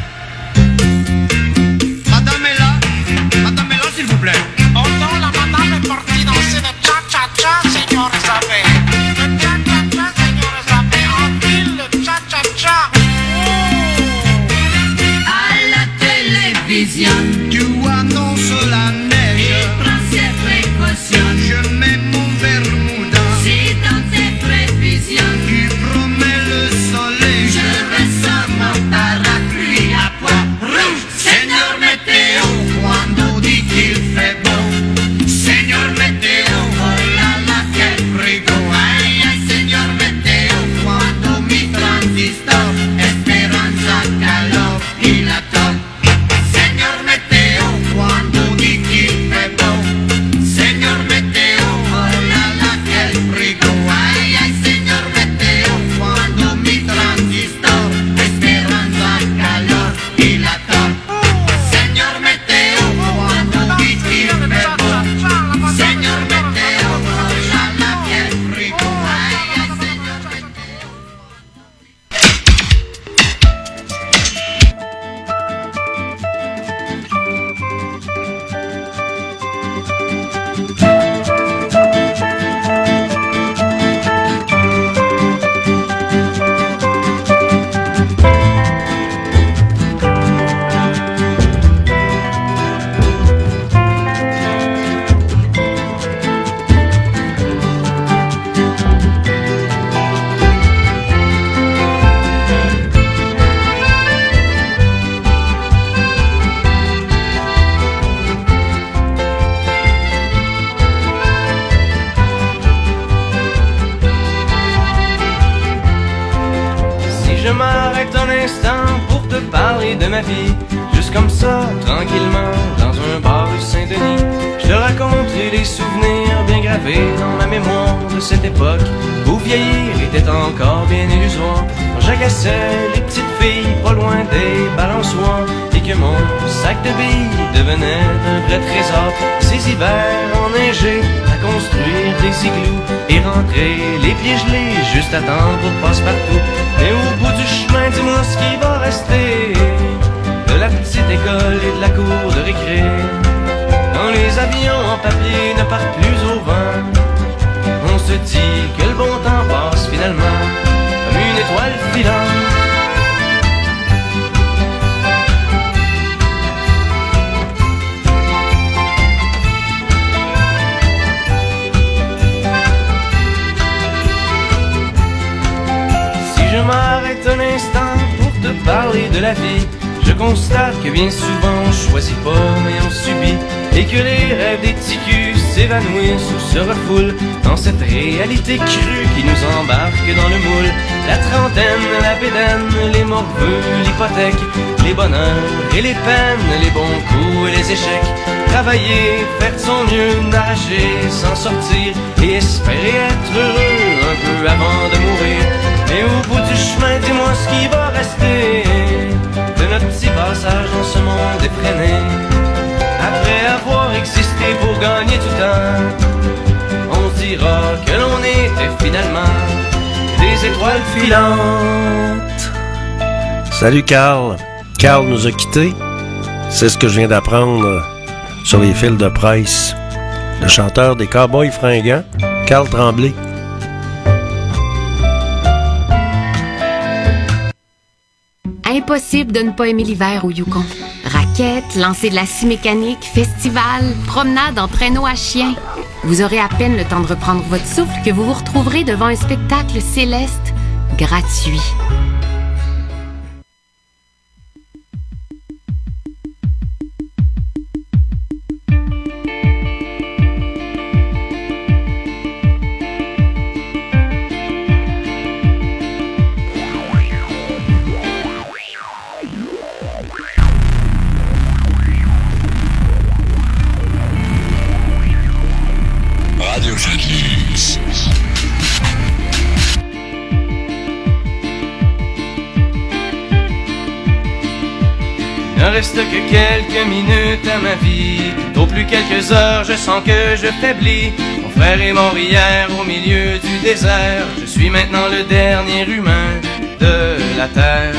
Madame est là, madame est là s'il vous plaît. Oh non, la madame est partie danser le cha-cha-cha, Seigneur Isabelle. Le cha-cha-cha, Seigneur Isabelle. En ville, le cha-cha-cha. Oh. À la télévision, tu annonces la neige. Il prend ses précautions. Je mets mon Bermuda. Si dans tes prévisions, tu promets le soleil, je ressors mon parapluie à pois rouge. Seigneur Météo, cuando dit qu'il fait beau. Seigneur Météo, oh la la quel frigo. Ay, ay, Seignor Météo, cuando mi transistor, esperanza, calor y la top. Seigneur Météo, cuando dit qu'il fait beau. Seignor Météo, oh la la quel frigo. Ay, ay, Seignor Météo, cuando mi transistor, esperanza, calor y la top. Seigneur Météo, cuando dit qu'il fait beau. Seigneur Météo, oh la la quel frigo. Ay, ay, Seignor Météo. Si je m'arrête un instant pour te parler de ma vie, juste comme ça, tranquillement, dans un bar rue Saint-Denis, je te raconterai des souvenirs bien gravés dans ma mémoire de cette époque où vieillir était encore bien illusoire. Quand j'agaçais les petites filles pas loin des balançoires et que mon sac de billes devenait un vrai trésor. Ces hivers enneigés à construire des igloos et rentrer les pieds gelés juste à temps pour passe-partout. Mais au bout du chemin, dis-moi ce qui va rester de la petite école et de la cour de récré. Quand les avions en papier ne partent plus au vent, on se dit que le bon temps passe finalement comme une étoile filante. Si je m'arrête un instant pour te parler de la vie, je constate que bien souvent on choisit pas mais on subit, et que les rêves des petits culs s'évanouissent ou se refoulent dans cette réalité crue qui nous embarque dans le moule. La trentaine, la bédaine, les morveux, l'hypothèque, les bonheurs et les peines, les bons coups et les échecs. Travailler, faire de son mieux, nager, s'en sortir et espérer être heureux un peu avant de mourir. Mais au bout du chemin, dis-moi ce qui va rester de notre petit passage dans ce monde effréné. Après avoir existé pour gagner du temps, on dira que l'on était finalement des étoiles filantes. Salut Carl. Carl nous a quittés. C'est ce que je viens d'apprendre sur les fils de presse. Le chanteur des Cowboys fringants, Carl Tremblay. Impossible de ne pas aimer l'hiver au Yukon. Raquettes, lancer de la scie mécanique, festival, promenade en traîneau à chien. Vous aurez à peine le temps de reprendre votre souffle que vous vous retrouverez devant un spectacle céleste gratuit. Il ne reste que quelques minutes à ma vie, au plus quelques heures, je sens que je faiblis. Mon frère est mort hier au milieu du désert, je suis maintenant le dernier humain de la terre.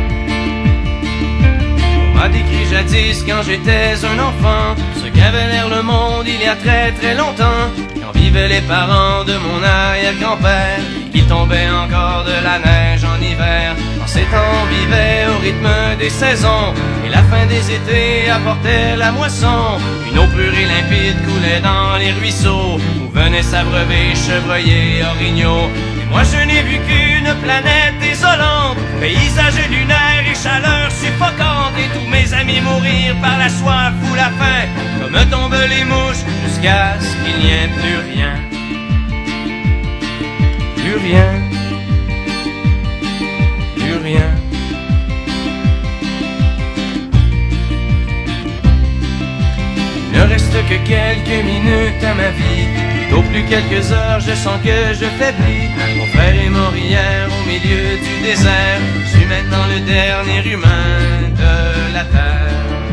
On m'a décrit jadis quand j'étais un enfant ce qu'avait l'air le monde il y a très très longtemps, quand vivaient les parents de mon arrière-grand-père, qu'il tombait encore de la neige en hiver. En ces temps on vivait au rythme des saisons, et la fin des étés apportait la moisson. Une eau pure et limpide coulait dans les ruisseaux, où venaient s'abreuver chevreuils et orignaux. Et moi je n'ai vu qu'une planète désolante, paysage lunaire et chaleur suffocante, et tous mes amis mourir par la soif ou la faim, comme tombent les mouches, jusqu'à ce qu'il n'y ait plus rien. Plus rien. Plus rien. Il ne reste que quelques minutes à ma vie, au plus quelques heures, je sens que je faiblis. Mon frère est mort hier au milieu du désert, je suis maintenant le dernier humain de la terre.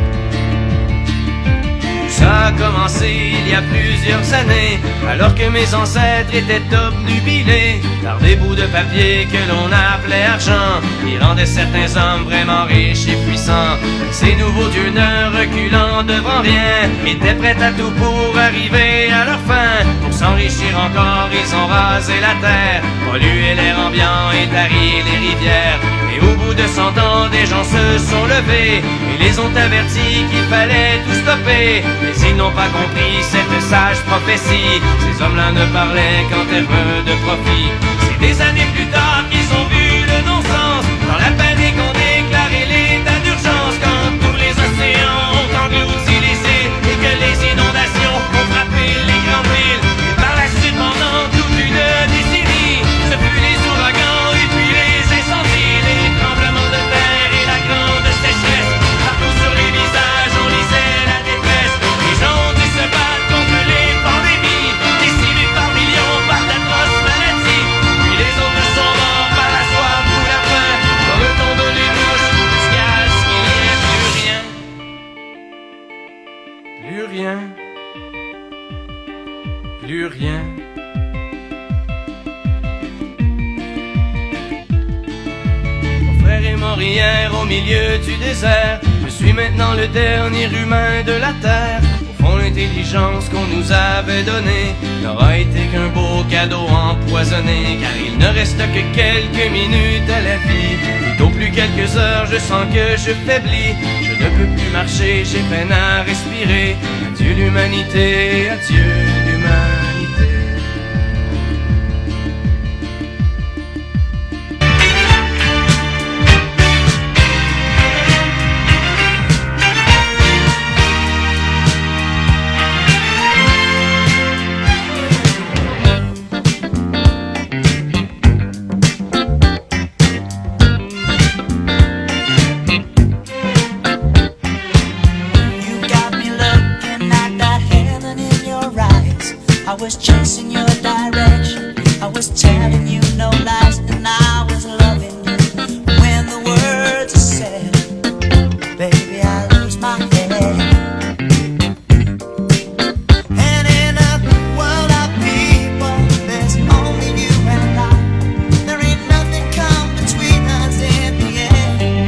Ça a commencé il y a plusieurs années, alors que mes ancêtres étaient obnubilés par des bouts de papier que l'on appelait argent, qui rendaient certains hommes vraiment riches et puissants. Ces nouveaux dieux ne reculant devant rien, étaient prêts à tout pour arriver à leur fin. Pour s'enrichir encore, ils ont rasé la terre, pollué l'air ambiant et tari les rivières. Et au bout de cent ans, des gens se sont levés et les ont avertis qu'il fallait tout stopper. Mais ils n'ont pas compris cette sage prophétie, ces hommes-là ne parlaient qu'en termes de profit. C'est des années plus tard qu'ils ont vu le non-sens, dans la peine et qu'on déclarait l'état d'urgence, quand tous les océans ont englouti les îles et que les inondations ont frappé les grandes villes. Et par la suite, pendant toute une décennie, ce fut les ouragans et puis les incendies, les tremblements de terre et la grande sécheresse. Partout sur les visages on lisait la détresse, les gens ont dû se battre contre les pandémies, décimés par millions par d'atroces maladies. Maurière au milieu du désert. Je suis maintenant le dernier humain de la terre. Au fond, l'intelligence qu'on nous avait donnée n'aura été qu'un beau cadeau empoisonné, car il ne reste que quelques minutes à la vie. Plutôt plus quelques heures, je sens que je faiblis. Je ne peux plus marcher, j'ai peine à respirer. Adieu l'humanité, adieu l'humanité. I was chasing your direction, I was telling you no lies, and I was loving you. When the words are said, baby, I lose my head. And in a world of people, there's only you and I. There ain't nothing come between us in the end.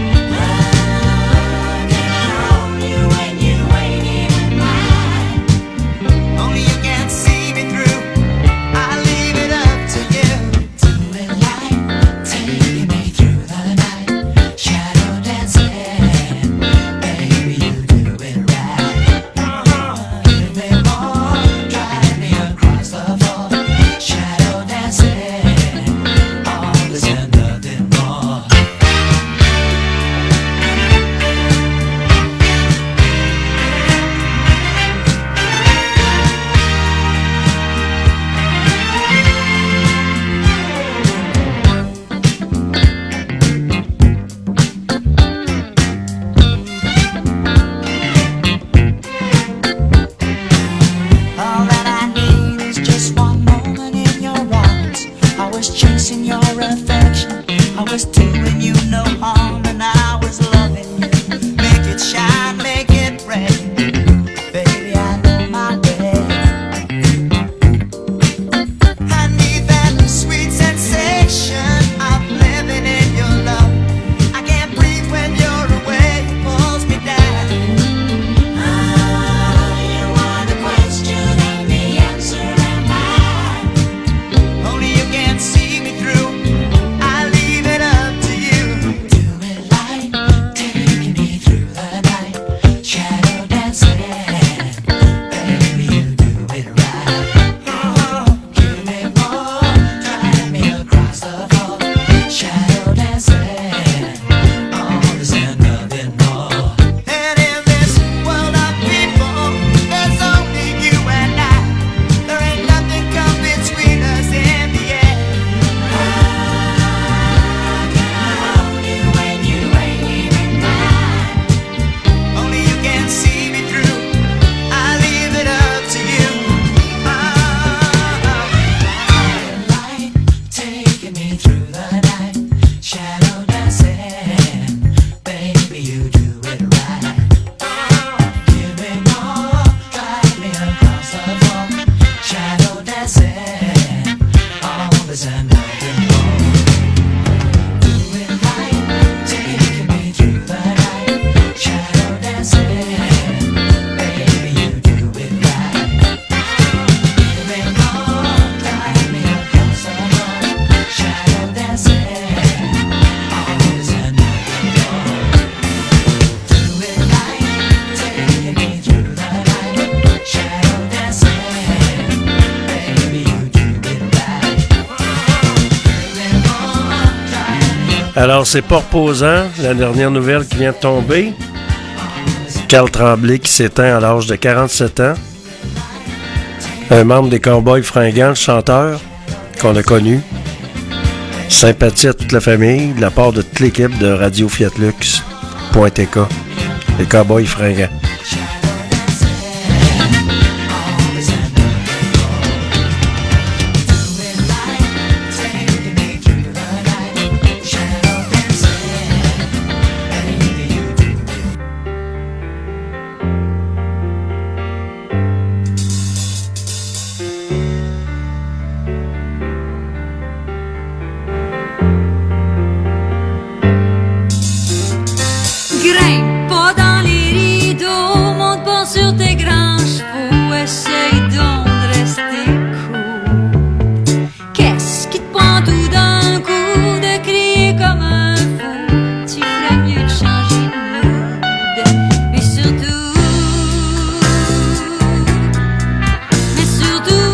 How can I hold you when you ain't even mine? Only you can see me through. I leave it up to you. Do it right, taking me through the night, shadow dancing. Baby, you do it right. Give me more, drive me across the floor, shadow dancing. All this and nothing more. All that I need is just one moment in your arms. I was chasing your affection, I was doing you no harm, and I was loving you. Make it shine, make it rain. Baby, I know my way. I need that sweet sensation of living in your love. I can't breathe when you're away, it pulls me down. You are the question and the answer am I. Only you can see me through. I leave it up to you. Do it right, taking me through the night, shadow dancing. Baby, you do it right. Oh, give me more, drive me across the floor, shadow dancing. All this and nothing more. And in this world of people, there's only you and I. There ain't nothing come between us in the end. How can I hold you when you ain't even mine? Only you can see me through. I leave it up to you. Light taking me through the night, shadow dancing. Baby, you do it right. Give me more, drive me across the floor, shadow dancing. All this and nothing more. Do it right, taking me through the night, shadow dancing. Baby, you do it right. Give me more, drive me across the floor, shadow dancing. All this and nothing more. Do it right, taking me through the night, shadow dancing. Baby, you do it right. Give me more, drive me. Alors, c'est pas reposant. La dernière nouvelle qui vient de tomber. Carl Tremblay qui s'éteint à l'âge de quarante-sept ans. Un membre des Cowboys Fringants, le chanteur, qu'on a connu. Sympathie à toute la famille, de la part de toute l'équipe de Radio Fiat Lux. .tk. Les Cowboys Fringants. prends tout d'un coup, de crier comme un fou. Tu ferais mieux de changer de mood. Mais surtout, mais surtout,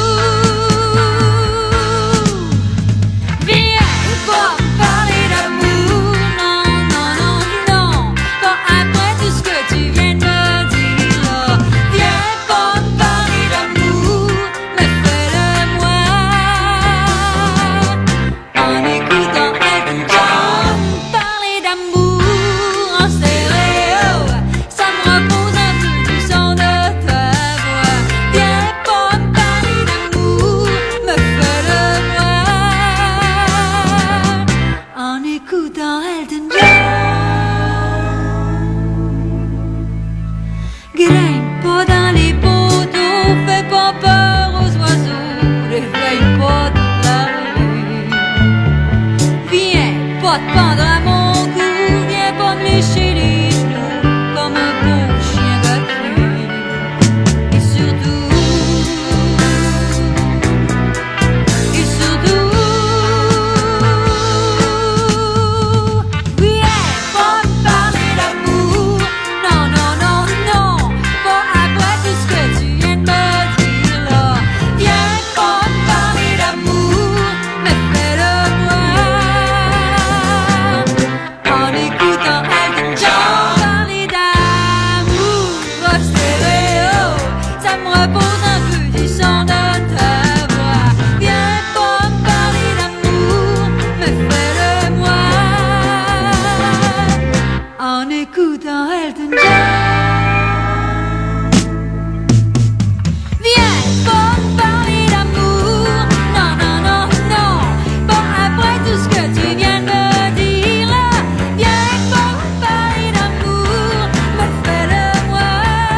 viens pas me parler d'amour. Non, non, non, non, pas après tout ce que tu viens de me dire là. Viens pas me parler d'amour, mais fais-le moi. En écoutant Elton John parler d'amour en stéréo, ça me repose un peu du son de ta voix. Viens pas me parler d'amour, mais fais-le moi. En écoutant Elton John. Grimpe pas dans les poteaux, fais pas peur aux oiseaux, réveille pas toute la rue. Viens pas te pendre à mon cou, viens pas me lécher les genoux comme un beau chien battu. Et surtout, et surtout, viens pas me parler d'amour. Non, non, non, non, pas après tout ce que tu viens de me dire là. Viens pas me parler d'amour, mais fais-le moi. En écoutant Elton John parler d'amour en stéréo, ça me repose un peu du son de ta voix. Viens pas me parler d'amour, mais fais-le moi. En écoutant Elton John. Viens pas me parler d'amour. Non, non, non, non, pas après tout ce que tu viens de me dire là. Viens pas me parler d'amour, mais fais-le moi.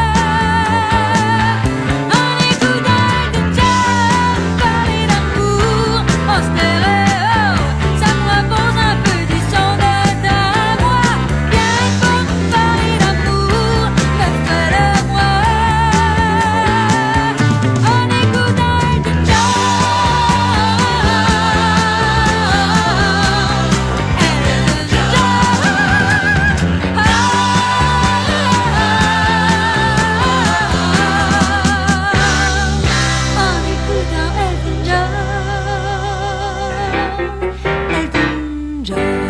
En écoutant Elton John parler d'amour en stéréo, ça me repose un peu du son de ta voix. Viens pas me parler d'amour, mais fais-le moi. En écoutant Elton John. En écoutant Elton John, Elton John.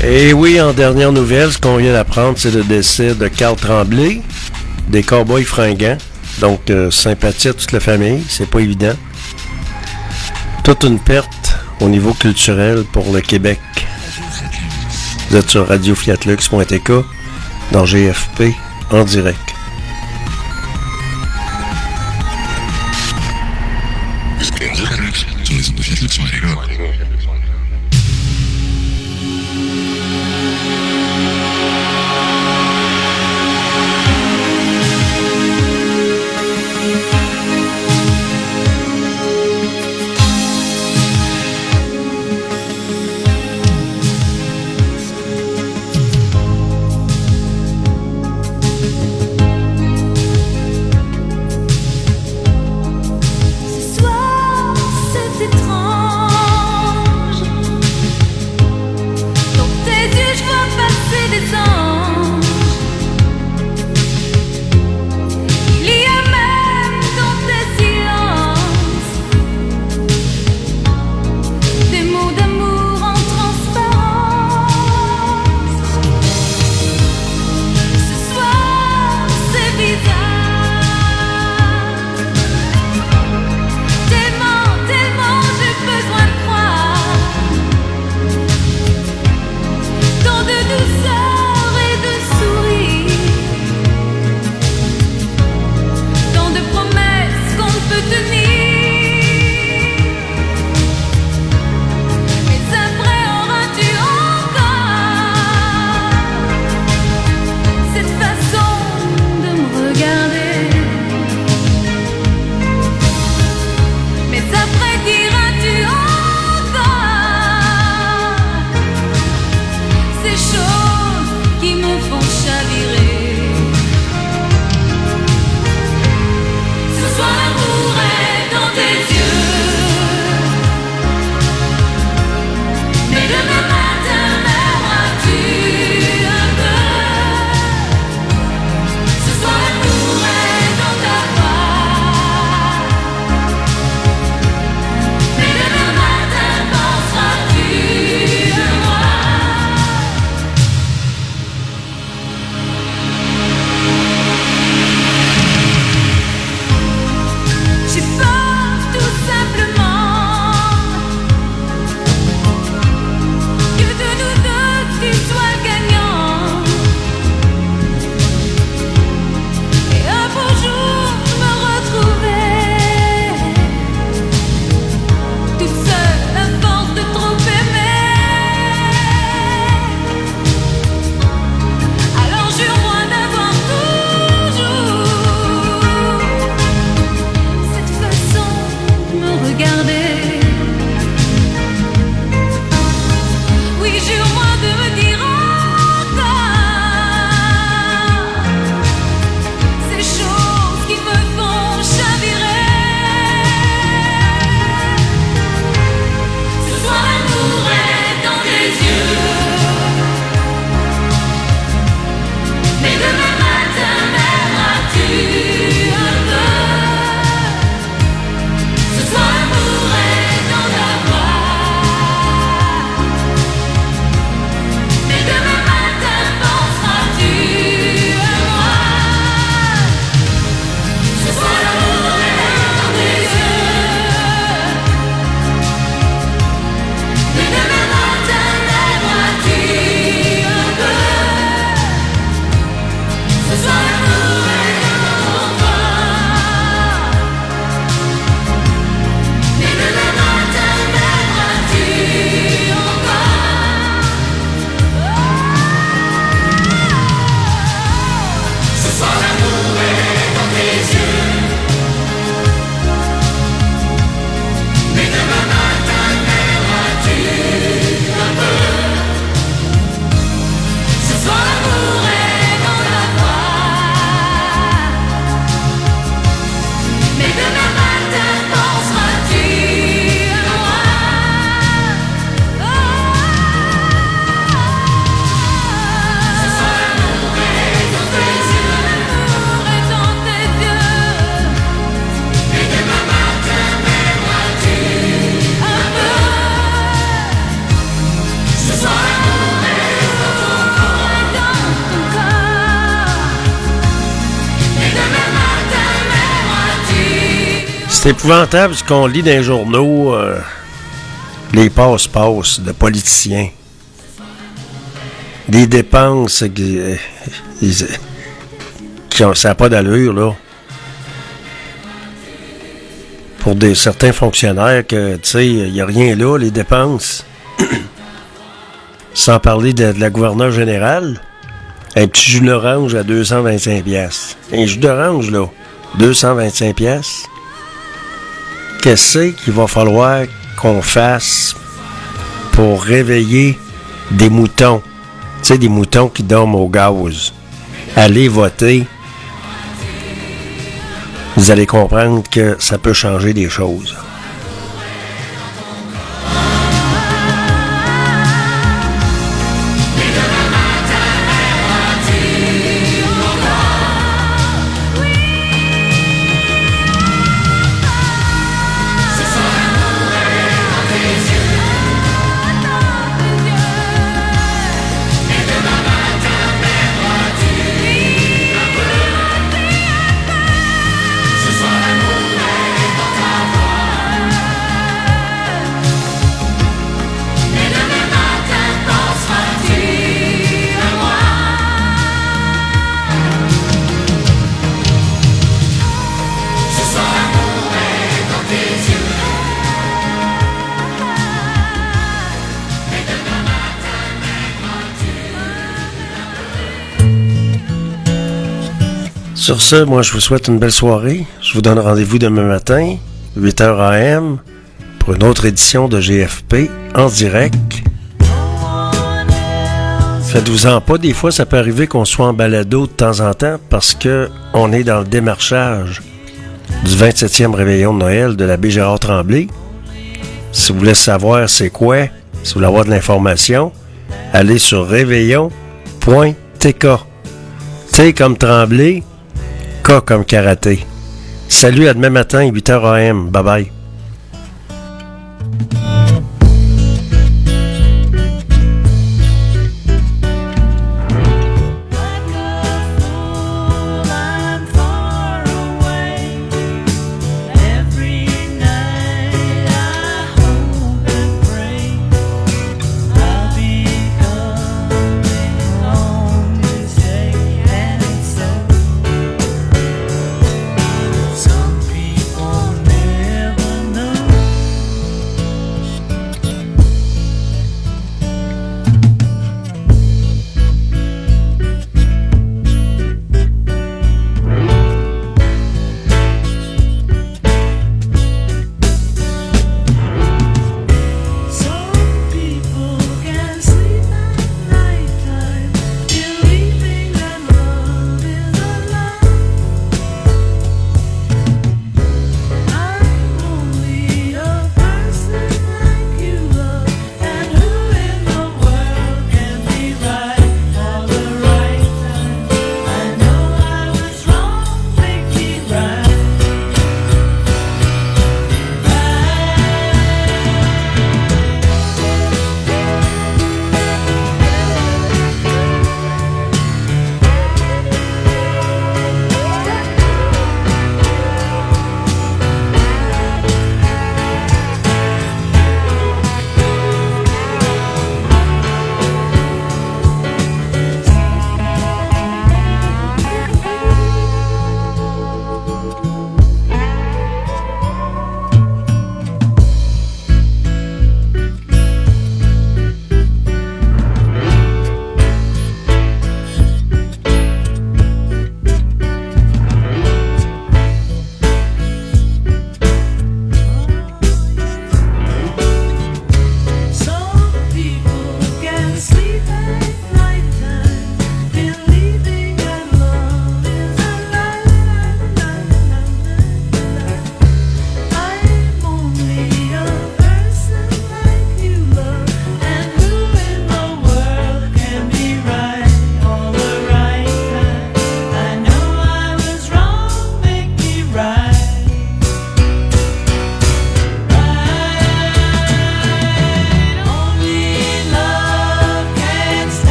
Et oui, en dernière nouvelle, ce qu'on vient d'apprendre, c'est le décès de Carl Tremblay, des Cowboys fringants. Donc, euh, sympathie à toute la famille, c'est pas évident. Toute une perte au niveau culturel pour le Québec. Vous êtes sur radio fiat lux point t k dans G F P en direct. Ce soir, c'est étrange. C'est épouvantable ce qu'on lit dans les journaux, euh, les passe-passe de politiciens. Des dépenses qui, euh, qui ont, ça n'a pas d'allure, là. Pour des, certains fonctionnaires que, tu sais, il n'y a rien là, les dépenses. Sans parler de, de la gouverneure générale. Un petit jus d'orange à deux cent vingt-cinq piastres. Un jus d'orange, là, deux cent vingt-cinq piastres. Qu'est-ce qu'il va falloir qu'on fasse pour réveiller des moutons? Tu sais, des moutons qui dorment au gaz. Allez voter. Vous allez comprendre que ça peut changer des choses. Sur ce, moi, je vous souhaite une belle soirée. Je vous donne rendez-vous demain matin, huit heures A M, pour une autre édition de G F P en direct. Faites-vous-en pas, des fois, ça peut arriver qu'on soit en balado de temps en temps parce que on est dans le démarchage du vingt-septième réveillon de Noël de l'abbé Gérard Tremblay. Si vous voulez savoir c'est quoi, si vous voulez avoir de l'information, allez sur réveillon point t k. T comme Tremblay, K comme karaté. Salut, à demain matin, huit heures A M. Bye bye. Some people never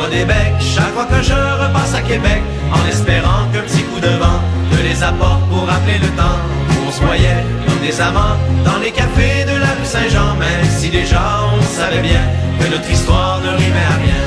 des becs chaque fois que je repasse à Québec, en espérant qu'un petit coup de vent me les apporte pour rappeler le temps où on se voyait comme des amants dans les cafés de la rue Saint-Jean, même si déjà on savait bien que notre histoire ne rimait à rien.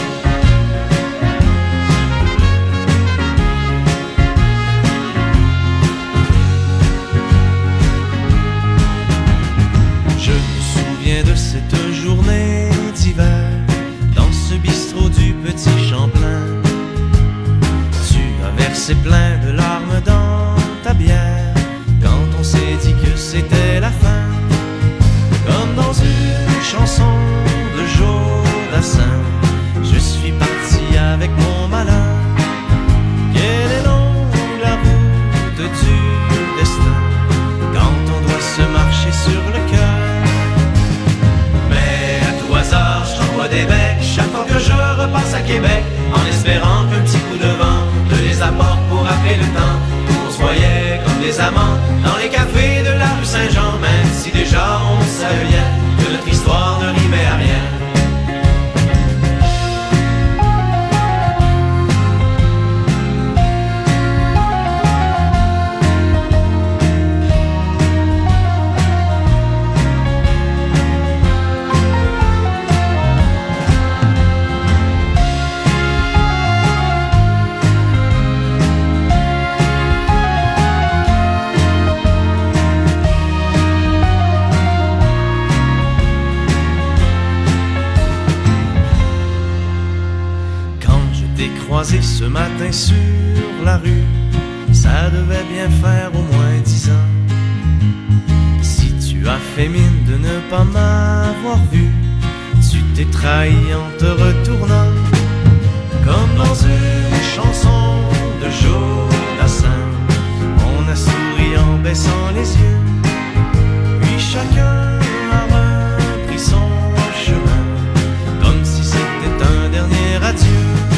Je me souviens de cette journée d'hiver dans ce bistrot du Petit Champlain. Tu as versé plein de larmes dans ta bière quand on s'est dit que c'était la fin. Comme dans une chanson de Jodassin, je suis parti avec mon malin. Quelle est longue la route du destin quand on doit se marcher sur le cœur. Mais à tout hasard, je t'envoie des becs chaque fois que je repasse à Québec, en espérant qu'un petit coup de vent te les apporte pour rappeler le temps où on se voyait comme des amants dans les cafés de la rue Saint-Jean, même si déjà on savait bien que notre histoire ne rimait à rien. Croisé ce matin sur la rue, ça devait bien faire au moins dix ans. Si tu as fait mine de ne pas m'avoir vu, tu t'es trahi en te retournant. Comme dans une chanson de Jodassin, on a souri en baissant les yeux, puis chacun a repris son chemin, comme si c'était un dernier adieu.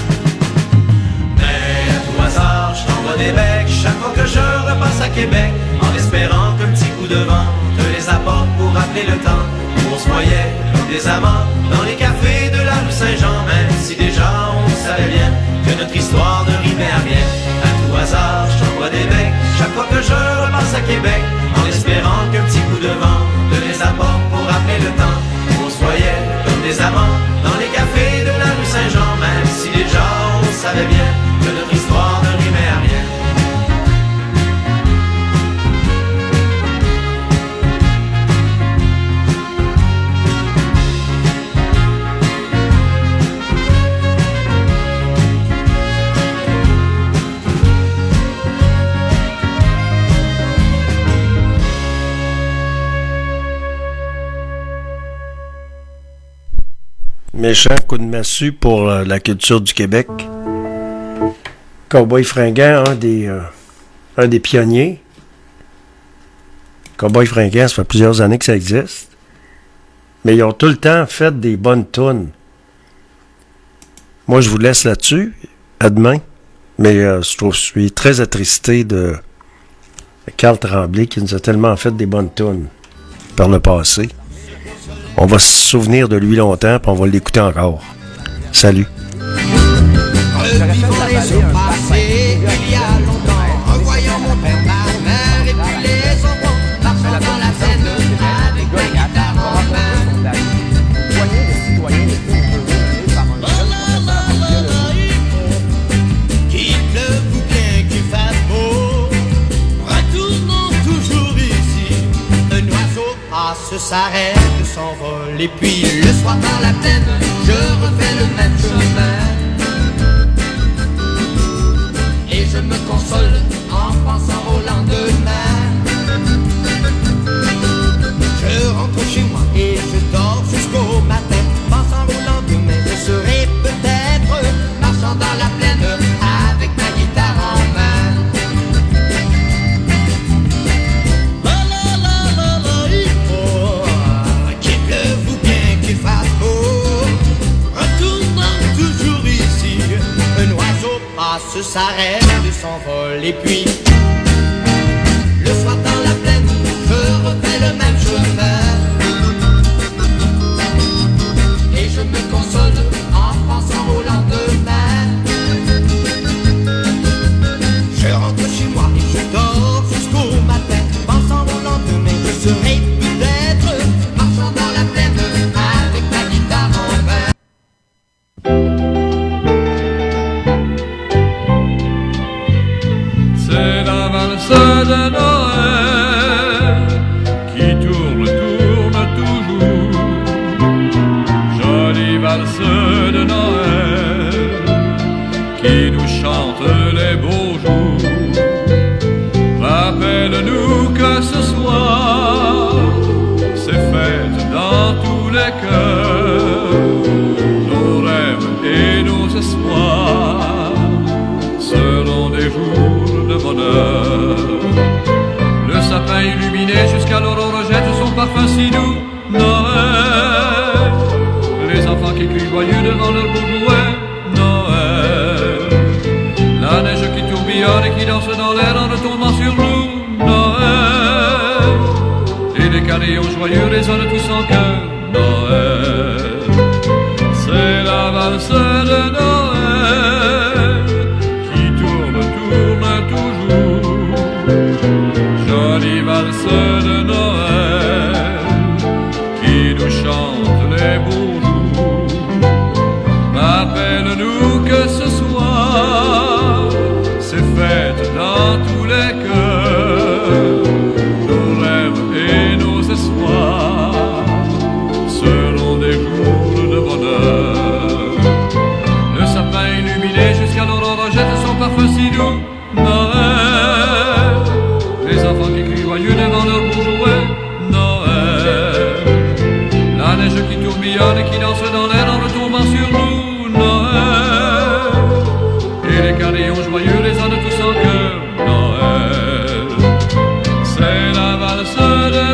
Je t'envoie des becs chaque fois que je repasse à Québec, en espérant qu'un petit coup de vent te les apporte pour rappeler le temps où on se voyait comme des amants dans les cafés de la rue Saint-Jean, même si déjà on savait bien que notre histoire ne rimait à rien. À tout hasard, je t'envoie des becs chaque fois que je repasse à Québec, en espérant qu'un petit coup de vent te les apporte pour rappeler le temps où on se voyait comme des amants dans les cafés de la rue Saint-Jean, même si déjà on savait bien que notre histoire ne rimait à rien. Méchant coup de massue pour euh, la culture du Québec. Cowboy Fringant, un des, euh, un des pionniers. Cowboy Fringant, ça fait plusieurs années que ça existe. Mais ils ont tout le temps fait des bonnes tunes. Moi, je vous laisse là-dessus. À demain. Mais euh, je, trouve, je suis très attristé de Carl Tremblay qui nous a tellement fait des bonnes tunes par le passé. On va se souvenir de lui longtemps, puis on va l'écouter encore. Salut. Revivons les jours passés, il y a longtemps, revoyant mon père, ma mère et puis les enfants, marchant dans la Seine avec ma guitare en main. Soigner les citoyens les plus heureux par un jeune professeur biologique. Qu'il pleuve ou bien qu'il fasse beau, retournons toujours ici. Un oiseau passe, s'arrête, s'envole, et puis le soir dans la plaine, je refais le même chemin. Et je me console en pensant au lendemain. Je rentre chez moi et je dors jusqu'au matin, pensant au lendemain. Je serai peut-être marchant dans la plaine avec ma guitare en main. La la la la la, il faut qu'il pleuve ou bien qu'il fasse beau, retournant toujours ici. Un oiseau passe, s'arrête, s'envole, et puis le soir dans la plaine, je refais le même chemin. Et je me console en pensant au lendemain. valse de Noël qui tourne, tourne toujours. Jolie valse de Noël qui nous chante les beaux jours. Rappelle-nous que ce soir, c'est fête dans tous les cœurs. Nos rêves et nos espoirs seront des jours de bonheur. Le sapin illuminé jusqu'à l'aurore jette son parfum si doux. Noël, les enfants qui crient joyeux devant leur beau jouet. Noël, la neige qui tourbillonne et qui danse dans l'air en retombant sur nous. Noël, et les carillons joyeux résonnent tous en cœur. Noël, c'est la valse de Noël qui tourne, tourne toujours. Jolie valse de Noël qui nous chante les beaux jours. Rappelle-nous que ce soir, c'est fête dans tous les cœurs. Nos rêves et nos espoirs seront des jours de bonheur. Le sapin illuminé jusqu'à l'aurore jette son parfum si doux. Noël, les enfants qui crient joyeux devant leur beau jouet. Noël, la neige qui tourbillonne et qui danse dans l'air en retombant sur nous. Noël, et les carillons joyeux résonnent tous en cœur. Noël, c'est la valse de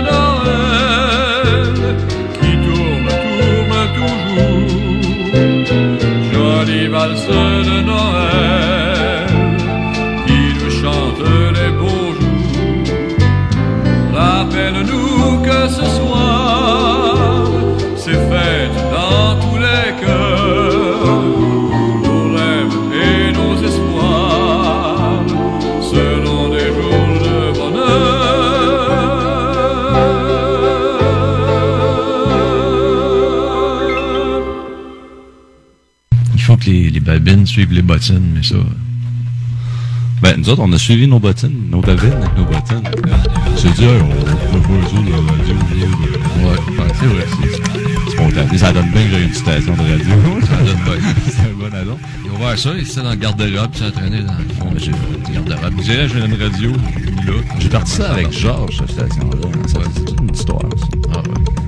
Noël qui tourne, tourne toujours. Jolie valse de Noël qui nous chante les beaux jours. Rappelle-nous que ce soir, c'est fête dans tous les cœurs. Nos rêves et nos espoirs seront des jours de bonheur. Il faut que les, les babines suivent les bottines, mais ça... Ben, nous autres, on a suivi nos bottines, nos babines avec nos bottines. C'est dur, on peut pas ça de la radio. Ouais, ben, c'est vrai, c'est spontané. Ça donne bien que j'ai une station de radio. Ça donne bien. C'est un bon addon. Ils ont ouvert ça, ils étaient dans le garde-robe, puis s'entraînaient dans le fond. Ben, j'ai le garde-robe. Je dirais, j'ai une radio, là. J'ai parti ça avec Georges, cette station-là. C'est toute une histoire, ça. Ah, ouais.